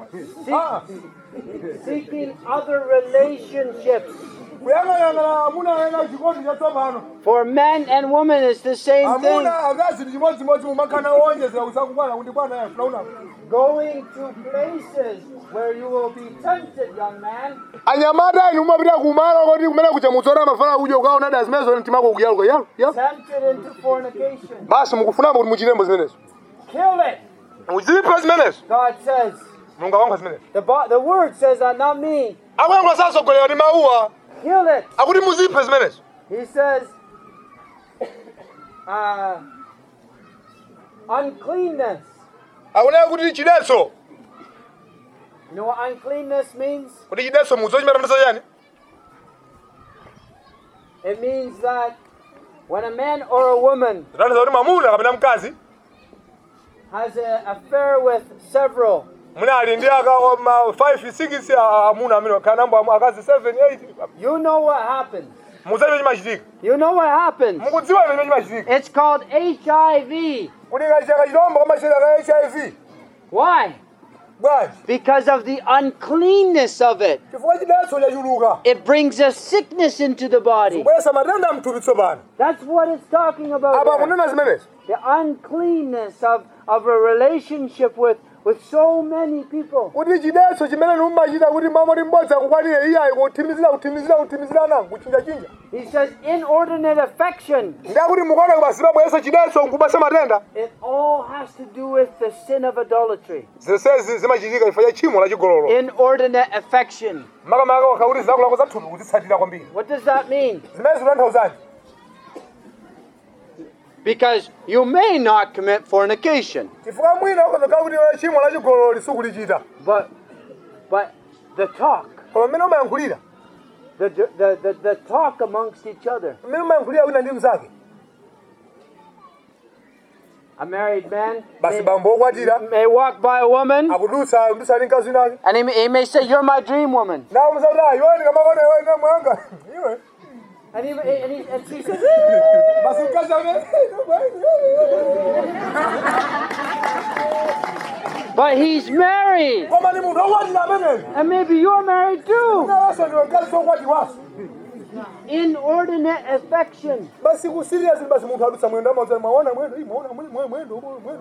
Seeking other relationships. Kuyang'ana amuna wena chikondi cha tsopano. For men and women it's the same thing. Amuna akazi ndi chimodzi modzi mumakana wonjezera kusakukwana kuti bwana yeye tunaona. Going to places where you will be tempted, young man. Anyamata inu mumapita kumalo kuti kumene kuja mutsora mafala kudya ukaona dazimezo ntimako kuyalo yalo. Tempted into fornication. Basi mukufuna kuti muchitembo zimenezo. Kill it. Muzipha zimenezo. God says. Mungu wanga zimenezo. The the word says that, not me. Akuyangula sasogolera ndi mauwa. Kill it. Akuti muzipha zimenezo. He says, uh, uncleanness. Akunena kuti chideso. You know what uncleanness means? Kuti chideso muzochimera ndiso yani? It means that when a man or a woman Zitaniza kuti mamuna kapena mkazi has an affair with several, muna ali ndi aka five six amuna amene kanamba akazi seven eight. you know what happens. Muzabe chimachitika. You know what happens. Mukudziwa imene chimachitika. It's called H I V. Kuti kachaka chilombo kamachira ka H I V. Why? Bwanji. Because of the uncleanness of it. Chifukwa chideso chachuluka. It brings a sickness into the body. Kubwesa matenda mthupi tsopano. That's what it's talking about. Apa there. kunena zimenezo. The uncleanness of, of a relationship with, with so many people. Kuti chideso chimene mumachita kuti mamoti mbodza kukwanire iyayi kuthimizira kuthimizira kuthimizira nanga kuchinja chinja. He says inordinate affection. Ndakuti mukaona kubasi babwesa chideso nkubasa matenda. It all has to do with the sin of idolatry. Zesezi zimachitika chifukwa cha chimo la chigololo. Inordinate affection. Makamaka wakakuti zakulako zathupi kuzitsatira kwambiri. What does that mean? Zimene zikutanthauzaji. Because you may not commit fornication. Chifukwa mwina ukazoka kuti chimo la chigololo lisukulichita. But but the talk. Koma mmene umayankhulira. The, the, the, the talk amongst each other. Mmene umayankhulira wina ndi mnzake. A married man Basi bambo okwatira. may walk by a woman Akudutsa kudutsa ndi mkazi winayo. and he may, he may say, "You're my dream woman." Nawo msauta iwe ndikamakona iwe nga mwanga. Iwe. And, he, and, he, and she says, Basi mkazi ane. but he's married. Koma ni munthu okwatira ameneyo. And maybe you're married too. Naso ndiwe mkazi okwatiwaso. Inordinate affection. Basi ku serious basi munthu adutsa mwendo amazana maona mwendo, ii maona mwendo mwendo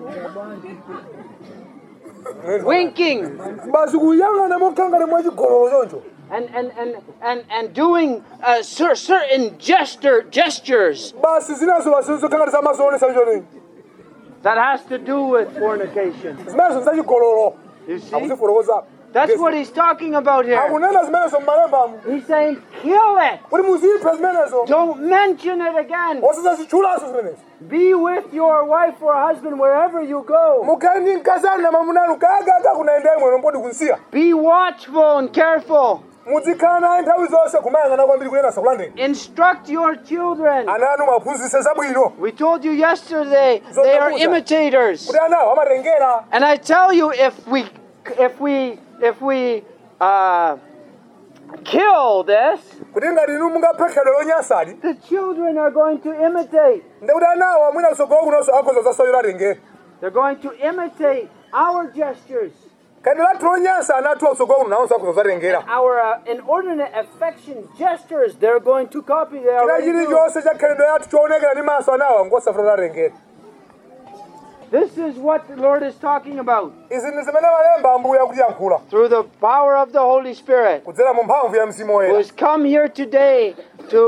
mwendo. Winking. Basi kuyang'ana mokangana mwa chigololo choncho. And, and, and, and, and doing uh, cer- certain gesture, gestures Basi zinazo basi zokangana zamazoonesa njoni. that has to do with fornication. Zimenezo za chigololo. You see? Akuzifotokoza. That's what he's talking about here. Akunena zimenezo m'malembamu. He's saying, kill it. Kuti muziphe zimenezo. Don't mention it again. Osazazitchulaso zimenezo. Be with your wife or husband wherever you go. Mukhale ndi mkazana na mamunanu kagaga kunaenda imwe mpodi kunsiya. Be watchful and careful. Muzikhala naye nthawi zonse kumayang'ana kwambiri kunena sakulandeni. Instruct your children. Ana anu maphunzitse zabwino. We told you yesterday they are imitators. Kuti anawo amatengera. And I tell you, if we, if we, if we uh, kill this, Kuti ngati inu mungaphekhelwe lonyasali. the children are going to imitate. Ndekuti anawo amwina kusogolo kunonso akhoza zasoyo latengera. They're going to imitate our gestures, Kati lathu lonyasa anathu kusogolo kunonso akhoza zatengera. our uh, inordinate affection gestures. They're going to copy. They Kila already chili do. chonse cha khalidwe yathu choonekera ndi maso anawo ngosafuna latengera. This is what the Lord is talking about Izi ndi zimene malemba ambuya kuti yankhula. through the power of the Holy Spirit, Kudzera mu mphamvu ya Mzimu who Woyera. has come here today to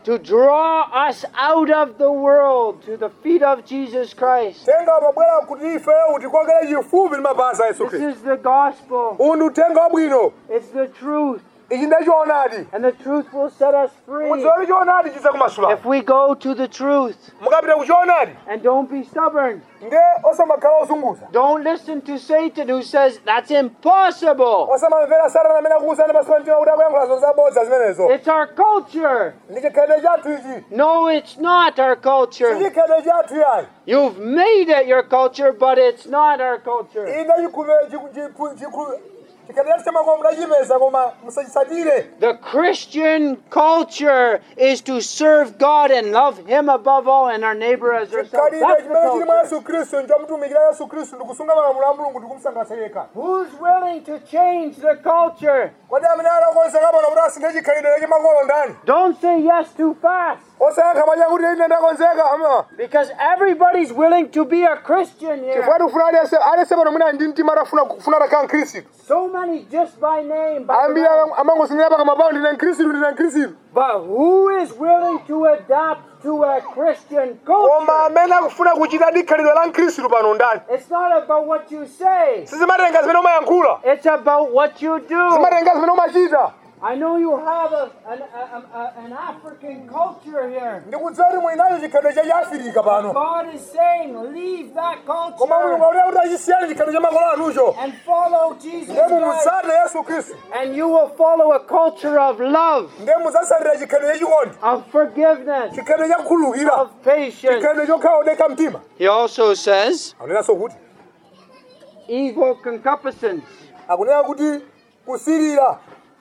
to draw us out of the world to the feet of Jesus Christ. tenga mabwera kuti ife utikokere chifupi ndi mapazi a Yesu This Khristu. is the gospel. Uwu ndi uthenga wabwino. It's the truth. Ichi ndiye choonadi. And the truth will set us free. Mudziwe choonadi chizakumasula. If we go to the truth Mukapita ku choonadi. and don't be stubborn. Nde osamakhala osunguza. Don't listen to Satan who says that's impossible. Osamamvera Satana amene akuwuzani pansi pa mtima kuti akuyankhula zonse zabodza zimenezo. It's our culture. Ndi chikhalidwe chathu ichi. No, it's not our Si culture. chikhalidwe chathu yayi. You've made it your culture, but it's not our culture. Inde chikhuve chikhuve chikhalidwe chamakomo mudachipeza koma musachisatire. The Christian culture is to serve God and love Him above all and our neighbor as ourselves. Chikhalidwe That's the chimene chili mwa culture. Yesu Khristu nchomutumikira Yesu Khristu ndi kusunga malamulo a Mulungu ndi kumusangalatsa yekha. Who's willing to change the culture? Kodi amene anakonzeka pano kuti asinthe chikhalidwe chamakolo ndani? Don't say yes too fast. Osayankha macha kuti ine ndakonzeka ama. Because everybody's willing to be a Christian here. Chifukwa tikufuna aliyense aliyense pano mwina ndi mtima atafuna kufuna atakhala Mkhristu. So many just by name. By Ambiri amangosinira pakamwa pawo ndine Mkhristu ndine Mkhristu. But who is willing to adapt to a Christian Koma culture? amene akufuna kuchita ndi khalidwe la Mkhristu pano ndani? It's not about what you say. Sizimatenga zimene umayankhula. It's about what you do. Sizimatenga zimene umachita. I know you have a, an, a, a, an African culture here. Ndikudziwa kuti mwinayo chikhalidwe cha Chiafrika pano. God is saying, leave that Koma culture Mulungu akuti kuti achisiyani chikhalidwe cha makolo anucho. and follow Jesus Ndiye Christ. mumutsate Yesu Khristu. And you will follow a culture of love, Ndiye mudzasatira chikhalidwe chachikondi. of forgiveness, Chikhalidwe cha kukhululukira. of patience. Chikhalidwe chokhala odeka mtima. He also says, Akunenanso kuti evil concupiscence. akunena kuti kusirira.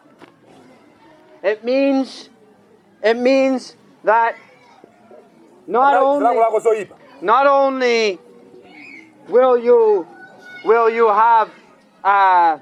It means, it means that not only, Zilakolako zoyipa. not only will you, will you have uh,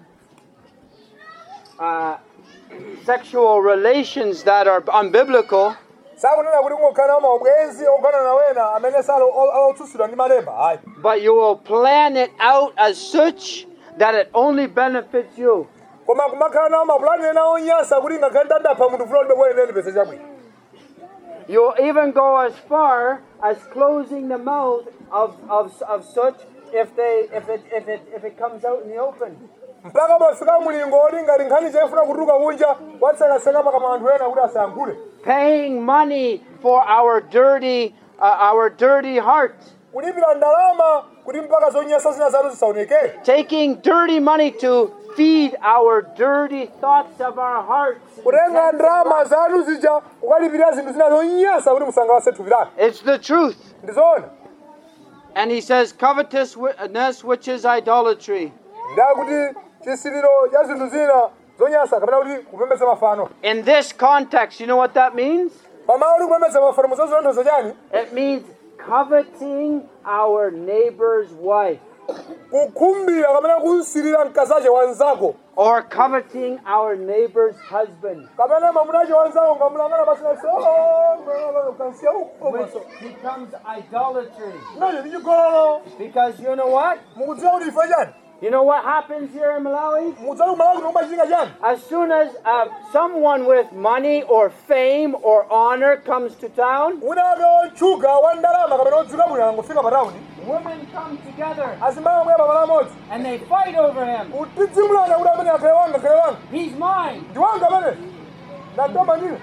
uh, sexual relations that are unbiblical, Sakunena kuti kungokhala maubwenzi ogana nawena amene salo otsutsidwa ndi malemba. Hayi. but you will plan it out as such that it only benefits you. Koma kumakhala nawo mapulani ena onyansa kuti ngakhale ndadapha munthu funa ulibe kuyenera pesa chabwino. You'll even go as far as closing the mouth of, of, of such if they if it if it if it comes out in the open. Mpaka mafika mulingo oti ngati nkhani chaifuna kutuluka kunja watsekaseka pakamwa anthu ena kuti asayankhule. Paying money for our dirty uh, our dirty hearts. Kulipira ndalama kuti mpaka zonyansa zina zanu zisaoneke. Taking dirty money to feed our dirty thoughts of our hearts. Kutenga ndalama zanu zija ukalipirira zinthu zina zonyansa kuti musangalatse thupi lake. It's the truth. Ndizoona. And he says covetousness, which is idolatry. Ndakuti chisiriro cha zinthu zina zonyansa kapena kuti kupembedza mafano. In this context, you know what that means? Pamawu kuti kupembedza mafano muzozonthoza chani? It means coveting our neighbor's wife. Kukhumbira kapena kusirira mkazache wanzako. Or coveting our neighbor's husband. Kapena mamunache wanzako ngamulangana basina so kansiya Which ukomaso. becomes idolatry. Naje ndichigololo. Because you know what? Mukudziwa kuti ife chani? You know what happens here in Malawi? Mukudziwa kuti Malawi kumachitika chani? As soon as uh, someone with money or fame or honor comes to town, Wina wake otchuka wa ndalama kapena odziwika bwino angofika pa tawuni. women come together Azimayi omwe pamalo amodzi. and they fight over him. Utidzimulana kuti amene akhale wanga akhale wanga. He's mine. Ndi wanga amene. Ndadoma ndine.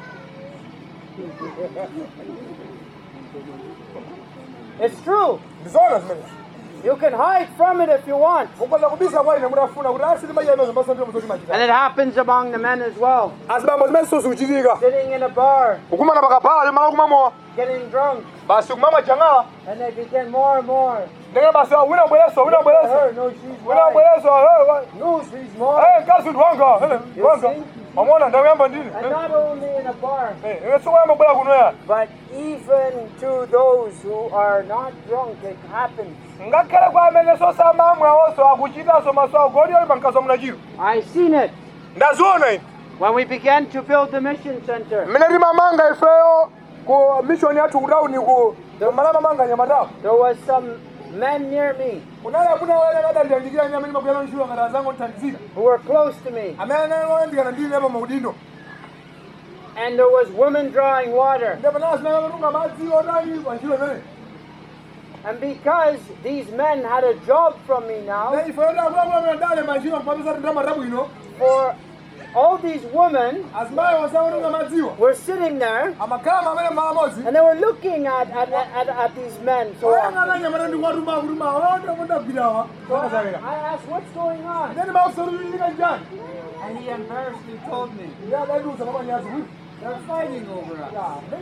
It's true. Ndizoona zimene. You can hide from it if you want. Mukhoza kubisa kwa ine mutafuna kuti asili mayemezo masondero muzoti And machita. it happens among the men as well. Azibambo zimene sosi kuchitika. Sitting in a bar, Kukumana pakapala chomala kumamowa. getting drunk, Basi kumama changala. and they begin more and more. Ndenge basi wina bwereso wina Her, bwereso. no, she's Wina mine. bwereso. No, she's mine. Eh, nkazi ndi wanga. Eh, You wanga. see? Mamona ndakuyamba ndine. And not only in a bar, Eh, iwe sokuyamba bwera kuno ya. but even to those who are not drunk, it happens. Ngakhale kwa amene sosamamwe awonso akuchitanso maso agodi ali pankaso munachiro. I've seen it. Ndaziona ine. When we began to build the mission center, Mmene timamanga ifeyo ku mission yathu kutawuni ku malama manga nyamatawo. there was some men near me Kunali amuna wena adandiyandikira ine amene makuyana ntchito ngati azango nthandizira. who were close to me. Amene anayandikana ndine pa maudindo. And there was women drawing water. ndipo nasimene amatunga madzi otani pa ntchito imene. And because these men had a job from me now, Ne ife akuluakulu ndale machimo mpapisa ndamata bwino. for all these women Azimayi onse amatunga madziwa. were sitting there Amakhala amene mmala modzi. and they were looking at, at, at, at these men. So I, Oyang'ana nyamata ndi kwatuma kutuma onde kundagwirawa. I asked, what's going on? Ndeni makusalulinika njani. And he embarrassedly told me, Ndiyadayidusa pamanyazi kuti. they're fighting over us,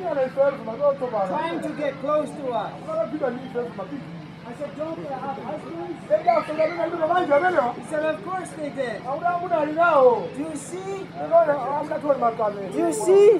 Trying trying to get close to us. I said, don't they have husbands? He said, of course they did. Do you see? Do you see?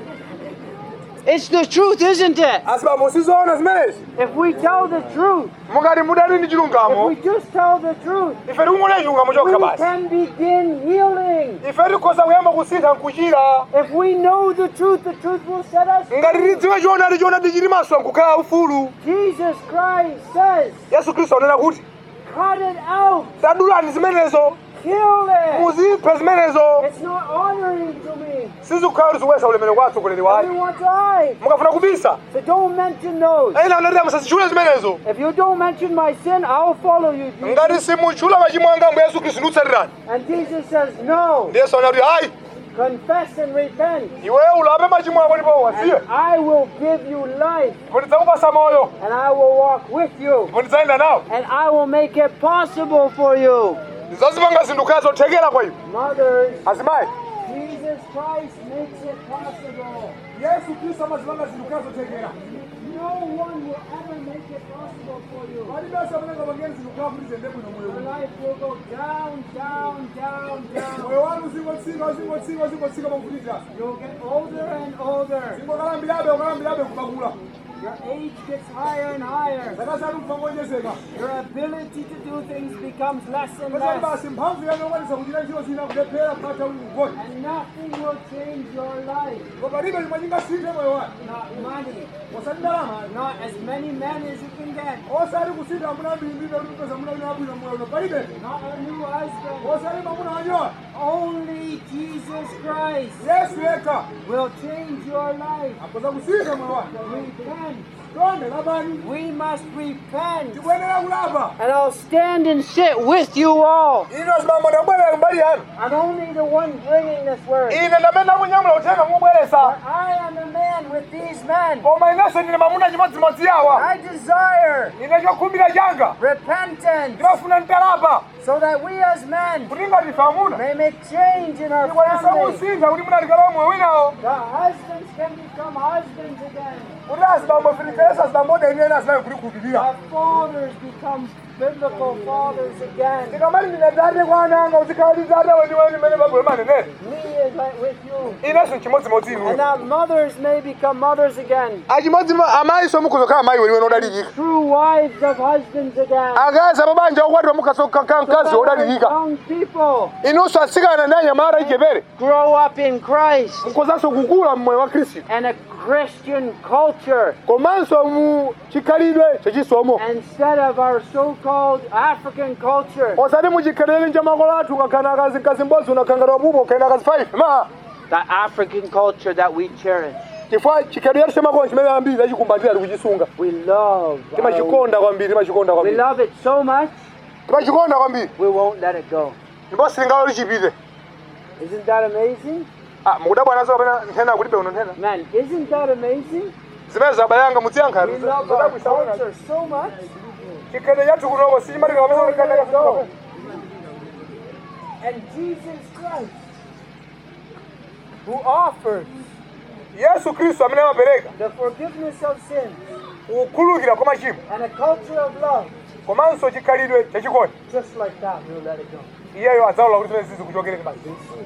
It's the truth, isn't it? Asiba musizoona zimenezi. If we tell the truth, Mukati mudali ndi if chilungamo. we just tell the truth, Ife tikumona chilungamo chokha we basi. can begin healing. Ife tikhoza kuyamba kusintha nkuchira. If we know the truth, the truth will set us Ngati free. tidziwe choonadi choonadi chili maso nkukhala ufulu. Jesus Christ says, Yesu Khristu anena kuti cut it out, tadulani zimenezo. kill it. Muziphe zimenezo. It's not honoring to me. Sizikukhala ziwesa ulemero kwa atsogoleri We wake. want to hide. Mukafuna kubisa. So don't mention those. Ena anatira musazitchule zimenezo. If you don't mention my sin, I'll follow you. Jesus. Ngati simutchula machimo anga mwa Yesu Khristu ndikutsatirani. And Jesus says, no. Ndi Yesu anati hayi. Confess and repent. Iwe ulape machimo ako ndipo wasiye. And I will give you life. Ndipo ndidzakupasa moyo. And I will walk with you. Ndipo ndidzayenda nawe. And I will make it possible for you. Ndidzazipanga zinthu khala zothekera kwa iwe. Mothers, Azimayi. Jesus Christ makes it possible. Yesu Khristu amazipanga zinthu khala zothekera. No one will ever make it possible for you. Palibe amene angapangeni zinthu khala kuti ziyende bwino Your moyo. life will go down, down, down, down. Moyo wanu uzingotsika uzingotsika uzingotsika pakufunika. You'll get older and older. Zingokalambirabe ukalambirabe kupakula. Your age gets higher and higher. Zaka zanu kufangonjezeka. Your ability to do things becomes less and Pesa less. basi mphamvu yanu yokwanisa kuchita ntchito zina kulephera kupata ulugoli. And nothing will change your life. Palibe chimwe chingasinthe moyo wanu. Not money. Osati ndalama. Not as many men as you can get. Osati kusintha amuna mbirimbiri kuti upeza amuna wina wabwino moyo uno. Palibe. Not a new husband. Osati mamuna wanyowa. Only Jesus Christ Yesu yekha will change your life. akhoza kusintha moyo wanu. Repent. Tonde labani. We must repent. Tikuyenera kulapa. And I'll stand and sit with you all. Ino zimama ndabwera mbali yanu. I'm only the one bringing this word. Ine ndamene akunyamula uthenga mubweresa. I am a man with these men. Koma inenso ndine mamuna chimodzimodzi yawa. I desire Ine chokhumbira changa. repentance Ndinafuna ndalapa. so that we as men Kuti ngati famuna. may make change in our Tikwanisa family. kusintha kuti munatikala moyo winawo. The husbands can become husbands again. Kuti azibambo filikelesa azibambo denena azilayo kuli kuhupirira. The fathers become biblical fathers again. Ndikamati ndine tate kwa ananga uzikhala ndi tate weniweni mene babwera manenene. Me is like with you. Inenso chimodzimodzi And inu. that mothers may become mothers again. Achimodzi amayi so mukuzokhala mayi weniweni odalirika. True wives of husbands again. Akazi amabanja okwatira mukasokhala mkazi So that odalirika. our young people Inunso atsikana ndi anyamata ichepere. grow up in Christ Mukozanso kukula mmoyo wa Khristu. and a Christian culture Komanso mu chikhalidwe chechisomo. instead of our so-called African culture. Osati muchikhalidwe cha makolo athu ukakhala akazi mkazi mmodzi unakhangala wabubo ukaenda akazi five. Ma. The African culture that we cherish. Chifukwa chikhalidwe chathu chamakolo chimene ambiri achikumbatira tikuchisunga. We love. Timachikonda kwambiri, timachikonda We kwambiri. love it so much, Timachikonda kwambiri. we won't let it go. Ndipo silingalo lichipite. Isn't that amazing? Ah, mukudabwanaso kapena nthena kulibe uno nthena. Man, isn't that amazing? Zimene zabayanga mudziyankha. We love our culture so much. Chikhalidwe chathu kunoko sichimatika kapena Won't let ulikanda it go. kaso. And Jesus Christ, who offers Yesu Khristu amene amapereka the forgiveness of sins kukhululukira kwa machimo. and a culture of love, Komanso chikhalidwe chachikondi. just like that, we'll let it go. Iyeyo adzalola kuti zimene zizi kuchokereni basi.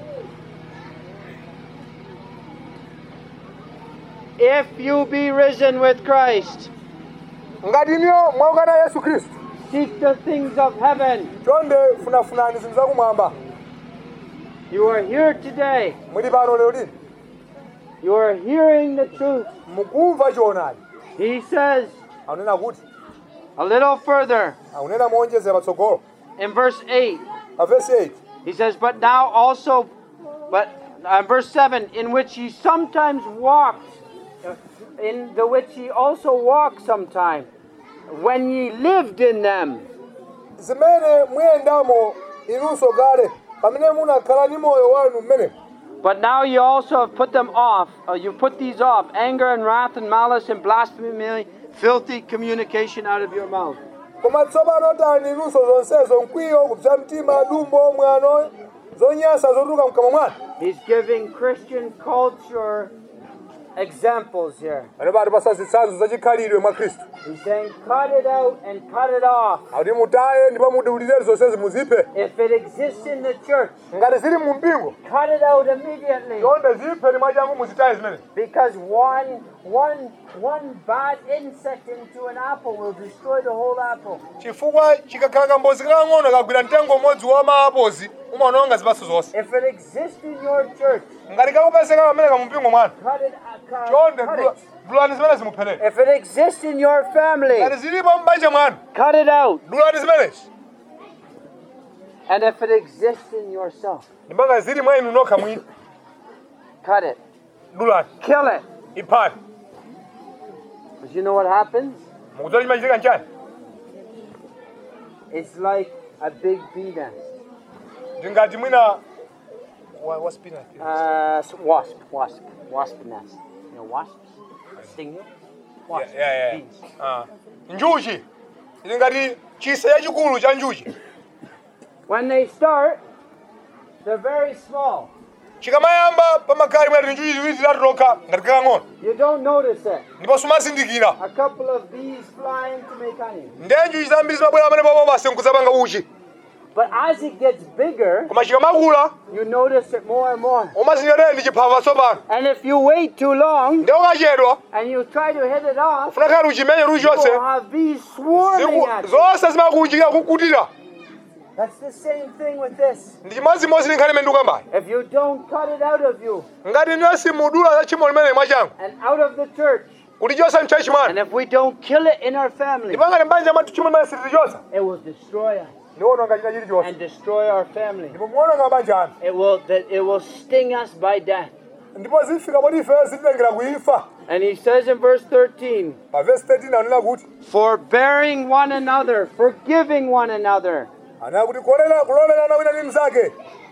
If you be risen with Christ, Ngati iniyo mwaukana Yesu Khristu. seek the things of heaven. Chonde funafunani zinthu zakumwamba. You are here today. Muli pano lero lino. You are hearing the truth. Mukumva choonadi. He says Akunena kuti. a little further Akunena moonjezera patsogolo. in verse eight. Pa verse eight. He says, but now also, but uh, verse seven, in which ye sometimes walked, uh, in the which ye also walked sometime, when ye lived in them. zimene muyendamo inunso kale pamene munakhala ndi moyo wanu mmene. But now you also have put them off, uh, you put these off, anger and wrath and malice and blasphemy, filthy communication out of your mouth. Koma tsopano tani inunso zonsezo, mkwiyo, kupsa mtima, dumbo, mwano, zonyansa zotuluka mkamwa mwanu. He's giving Christian culture examples here. Anobati pasazitsanzo zachikhalidwe mwa Khristu. He's saying cut it out and cut it off. Akuti mutaye ndipo mudulire zonsezi muziphe. If it exists in the church, ngati zili mu mpingo, cut it out immediately. chonde ziphe ni mwachangu muzitaye zimene. Because one, one, one bad insect into an apple will destroy the whole apple. Chifukwa chikakhala kambozi kakang'ono kagwira mtengo umodzi wa maapozi umaononga zipatso zonse. If it exists in your church, ngati kakupezeka pamene ka mu mpingo mwanu, cut it, uh, chonde cut it. dulani zimene zimupherere. If it exists in your family, ngati zilipo m'banja mwanu, cut it out. dulani zimenezi. And if it exists in yourself, ndipo ngati zili mwa inu nokha mwini, cut it. dulani, Kill it. iphani. But you know what happens? Mukudziwa chimachitika nchani? It's like a big bee nest. Ndingati mwina wa waspina. Uh, s- wasp, wasp, wasp nest. You know wasps? Sting you? Wasps. Yeah, yeah, yeah. Bees. Ah. Njuchi. Ndingati chisa chachikulu cha njuchi. When they start, they're very small. Chikamayamba pamakali mwati njuchi ziwiri zitatuluka ngati kakang'ono. You don't notice it. Ndipo sumazindikira. A couple of bees flying to make honey. Nde njuchi zambiri zimabwera pamene popo basi nkuzapanga uchi. But as it gets bigger, Koma chikamakula, you notice it more and more. umazindikira ndi chiphava tsopano. And if you wait too long Nde ukachedwa, and you try to hit it off, ufuna khali uchimenye luchi you yonse. will have bees swarming at you. Zonse zimakuchikira kukutira. That's the same thing with this. Ndi chimodzimodzi ndi nkhani imene ndikuyambayo. If you don't cut it out of you Ngati nonse mudula za chimo limene mwachangu, and out of the church, kuti chonse mchachi and mwanu. if we don't kill it in our family, Ndipo ngati mbanja mwathu chimo limene sitilichonsa, it will destroy us ndiwononga china chilichonse. and destroy our family. Ndipo muwononga mabanja anu. It will, that it will sting us by death. Ndipo zifika poti ife zitilengera kuifa. And he says in verse thirteen, Pa verse thirteen anena kuti, forbearing one another, forgiving one another. anena kuti kuolela kulolerana wina ndi mnzake.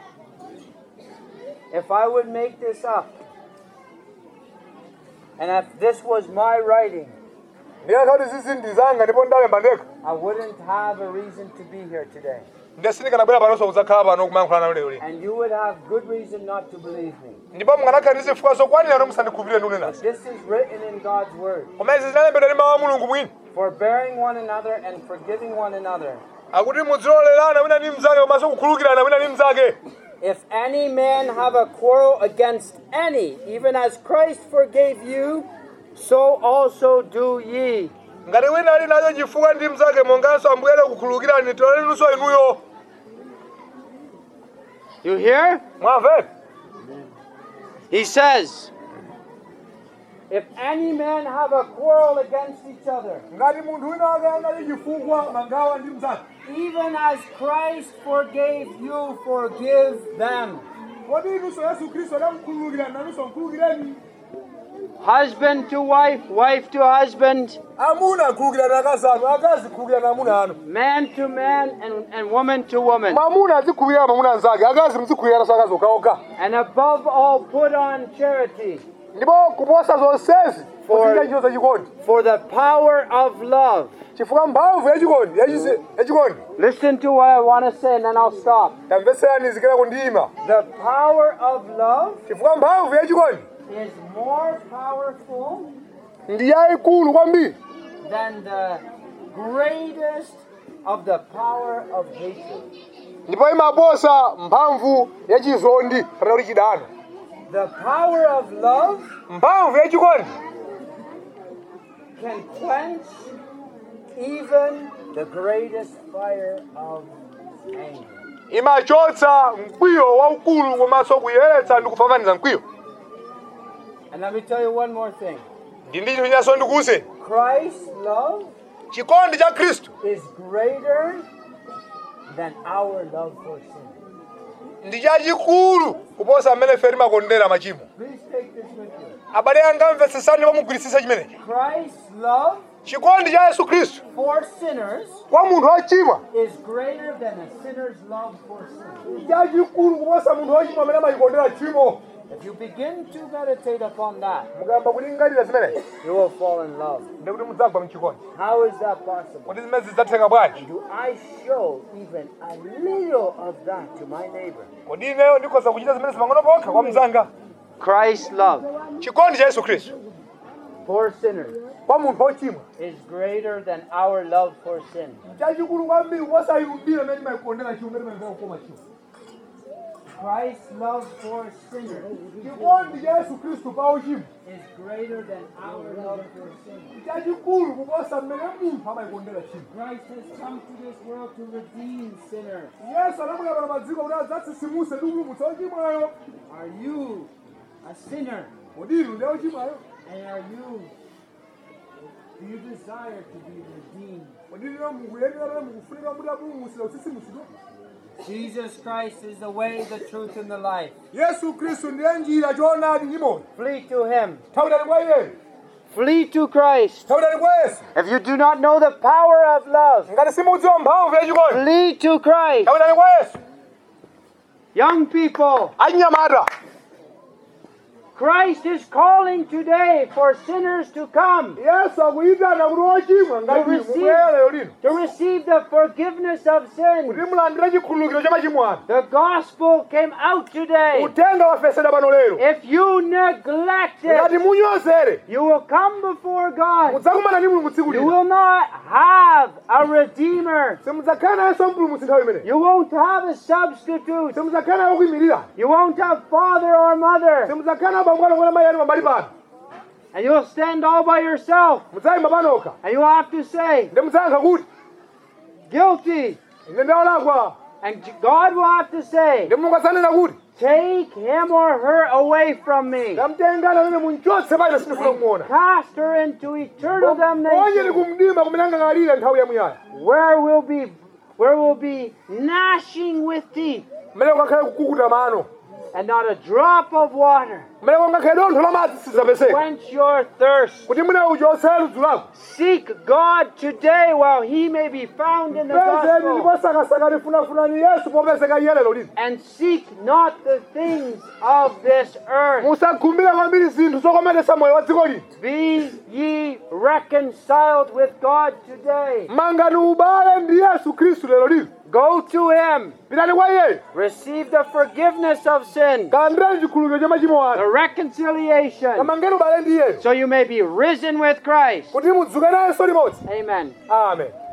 If I would make this up, and if this was my writing, Ndiyakha kuti zizi ndizanga ndipo ndalemba ndekha. I wouldn't have a reason to be here today. Nde sindikanabwera panonso kudzakhala pano kumayankhula nanu lero lino. And you would have good reason not to believe me. Ndipo mnganakhala ndi zifukwa zokwanira kuti musandikhulupirire ndikunenazi. This is written in God's word. Koma izi zinalembedwa ndi mawu a Mulungu mwini. Forbearing one another and forgiving one another. Akuti mudzilolerana wina ndi mnzake komanso kukhululukirana wina ndi mnzake. If any man have a quarrel against any, even as Christ forgave you, so also do ye. Ngati wina ali nacho chifukwa ndi mnzake monganso Ambuye akukhululukirani tolerenunso inuyo. You hear? Mwamvera? He says, if any man have a quarrel against each other, Ngati munthu wina wake anali chifukwa mangawa ndi mnzake. even as Christ forgave you, forgive them. Kodi inunso Yesu Khristu adamukhululukirani nanunso mkhululukireni. Husband to wife, wife to husband, Amuna akhululukirani akazi anu, akazi akhululukirani amuna anu. man to man, and, and woman to woman. Mwamuna azikhululukira mwamuna anzake, akazi muzikhululukira akazi okhaokha. And above all, put on charity, Ndipo kuposa zonsezi kuchita ntchito zachikondi. for the power of love. Chifukwa mphamvu yachikondi, yachise- yachikondi. Listen to what I want to say, and then I'll stop. Tamvetserani zikira kundima. The power of love Chifukwa mphamvu yachikondi is more powerful ndi yayikulu kwambiri than the greatest of the power of hatred. ndipo imaposa mphamvu yachizondi kana kuti chidano. The power of love Mphamvu yachikondi can quench even the greatest fire of anger. imachotsa mkwiyo waukulu komanso kuyeretsa ndi kupambanitsa mkwiyo. And let me tell you one more thing. Ndi ndi chinthu chinanso ndikuwuzeni. Christ's love Chikondi cha Khristu is greater than our love for sin. ndi chachikulu kuposa mmene ife timakondera machimo. Please take this with you. Abale anga mvetsesani ndipo mugwirisise chimenechi. Christ's love Chikondi cha Yesu Khristu for sinners kwa munthu wochimwa is greater than a sinner's love for sin. chachikulu kuposa munthu wochimwa amene amayikondera tchimo. If you begin to meditate upon that, mukamba kulingalira zimenechi you will fall in love. ndikuti mudzagwa mchikondi. How is that possible? Kodi zimene zidzatheka bwanji? Do I show even a little of that to my neighbor? Kodi ineyo ndikhoza kuchita zimene zipang'ono pokha kwa mnzanga? Christ's love Chikondi cha Yesu Khristu For sinners kwa munthu wochimwa is greater than our love for sin. chachikulu kwambiri kuposa ilumbiro imene timayikondera chimo imene timayikondera kukoma chimo. Christ's love for sinners Chikondi cha Yesu Khristu pa uchimo is greater than our love for sin. chachikulu kuposa mmene munthu amayikondera chimo. Christ has come to this world to redeem sinners. Yesu anabwera pano pa dziko kuti adzatsitsimutse ndi kupulumutsa ochimwayo. Are you a sinner? Kodi inu ndi ochimwayo? And are you, do you desire to be redeemed? Kodi inu mukuyenera kuti mukufunira kuti apulumutsidwe kutsitsimutsidwa? Jesus Christ is the way, the truth, and the life. Yesu Khristu ndiye njira, choonadi ndi moyo. Flee to Him. Thawirani kwa Iye. Flee to Christ. Thawirani kwa Yesu. If you do not know the power of love, Ngati simudziwa mphamvu ya chikondi, flee to Christ. thawirani kwa Yesu. Young people, Anyamata. Christ is calling today for sinners to come Yesu akuyitana kuti ochimwa ngati To receive- mubwera lero lino. to receive the forgiveness of sin. Kuti mulandire chikhululukiro cha machimo anu. The gospel came out today. Uthenga wafesedwa pano lero. If you neglect Ngati it, munyozere, you will come before God. mudzakumana ndi Mulungu tsiku You lino. will not have a redeemer. Simudzakhala nayenso mpulumutsi nthawi imeneyi. You won't have a substitute. Simudzakhala naye wokuyimirira. You won't have father or mother. Simudzakhala abambo kapena mayi anu pambali pano. And you'll stand all by yourself. Mudzayima panokha. And you'll have to say, Ndi mudzayankha kuti, guilty. ine ndawolakwa. And God will have to say, Ndi Mulungu adzanena kuti, take him or her away from me. ndamtengana amene munchotse pano sindifuna kumuona. Cast her into eternal Onyeni damnation, kumdima kumene angang'alire nthawi yamuyaya. where will be where will be gnashing with teeth Kumene kungakhale kukukuta mano. and not a drop of water. Kumene kungakhale dontho la madzi sizidzapezeka. Quench your thirst. Kuti mwina uchotse ludzu lako. Seek God today while he may be found in the Pezeni gospel. ndipo sakasaka tifunafunani Yesu popezeka iye lero lino. And seek not the things of this earth. Musakhumbire kwambiri zinthu zokometsa moyo wa dziko lino. Be ye reconciled with God today. Mangani ubale ndi Yesu Khristu lero lino. Go to him. Pitani kwa iye. Receive the forgiveness of sin, Kalandirani chikhululukiro cha machimo the anu. reconciliation, Kamangeni ubale ndi iye. so you may be risen with Christ. Kuti mudzuke nayenso limodzi. Amen. Amen.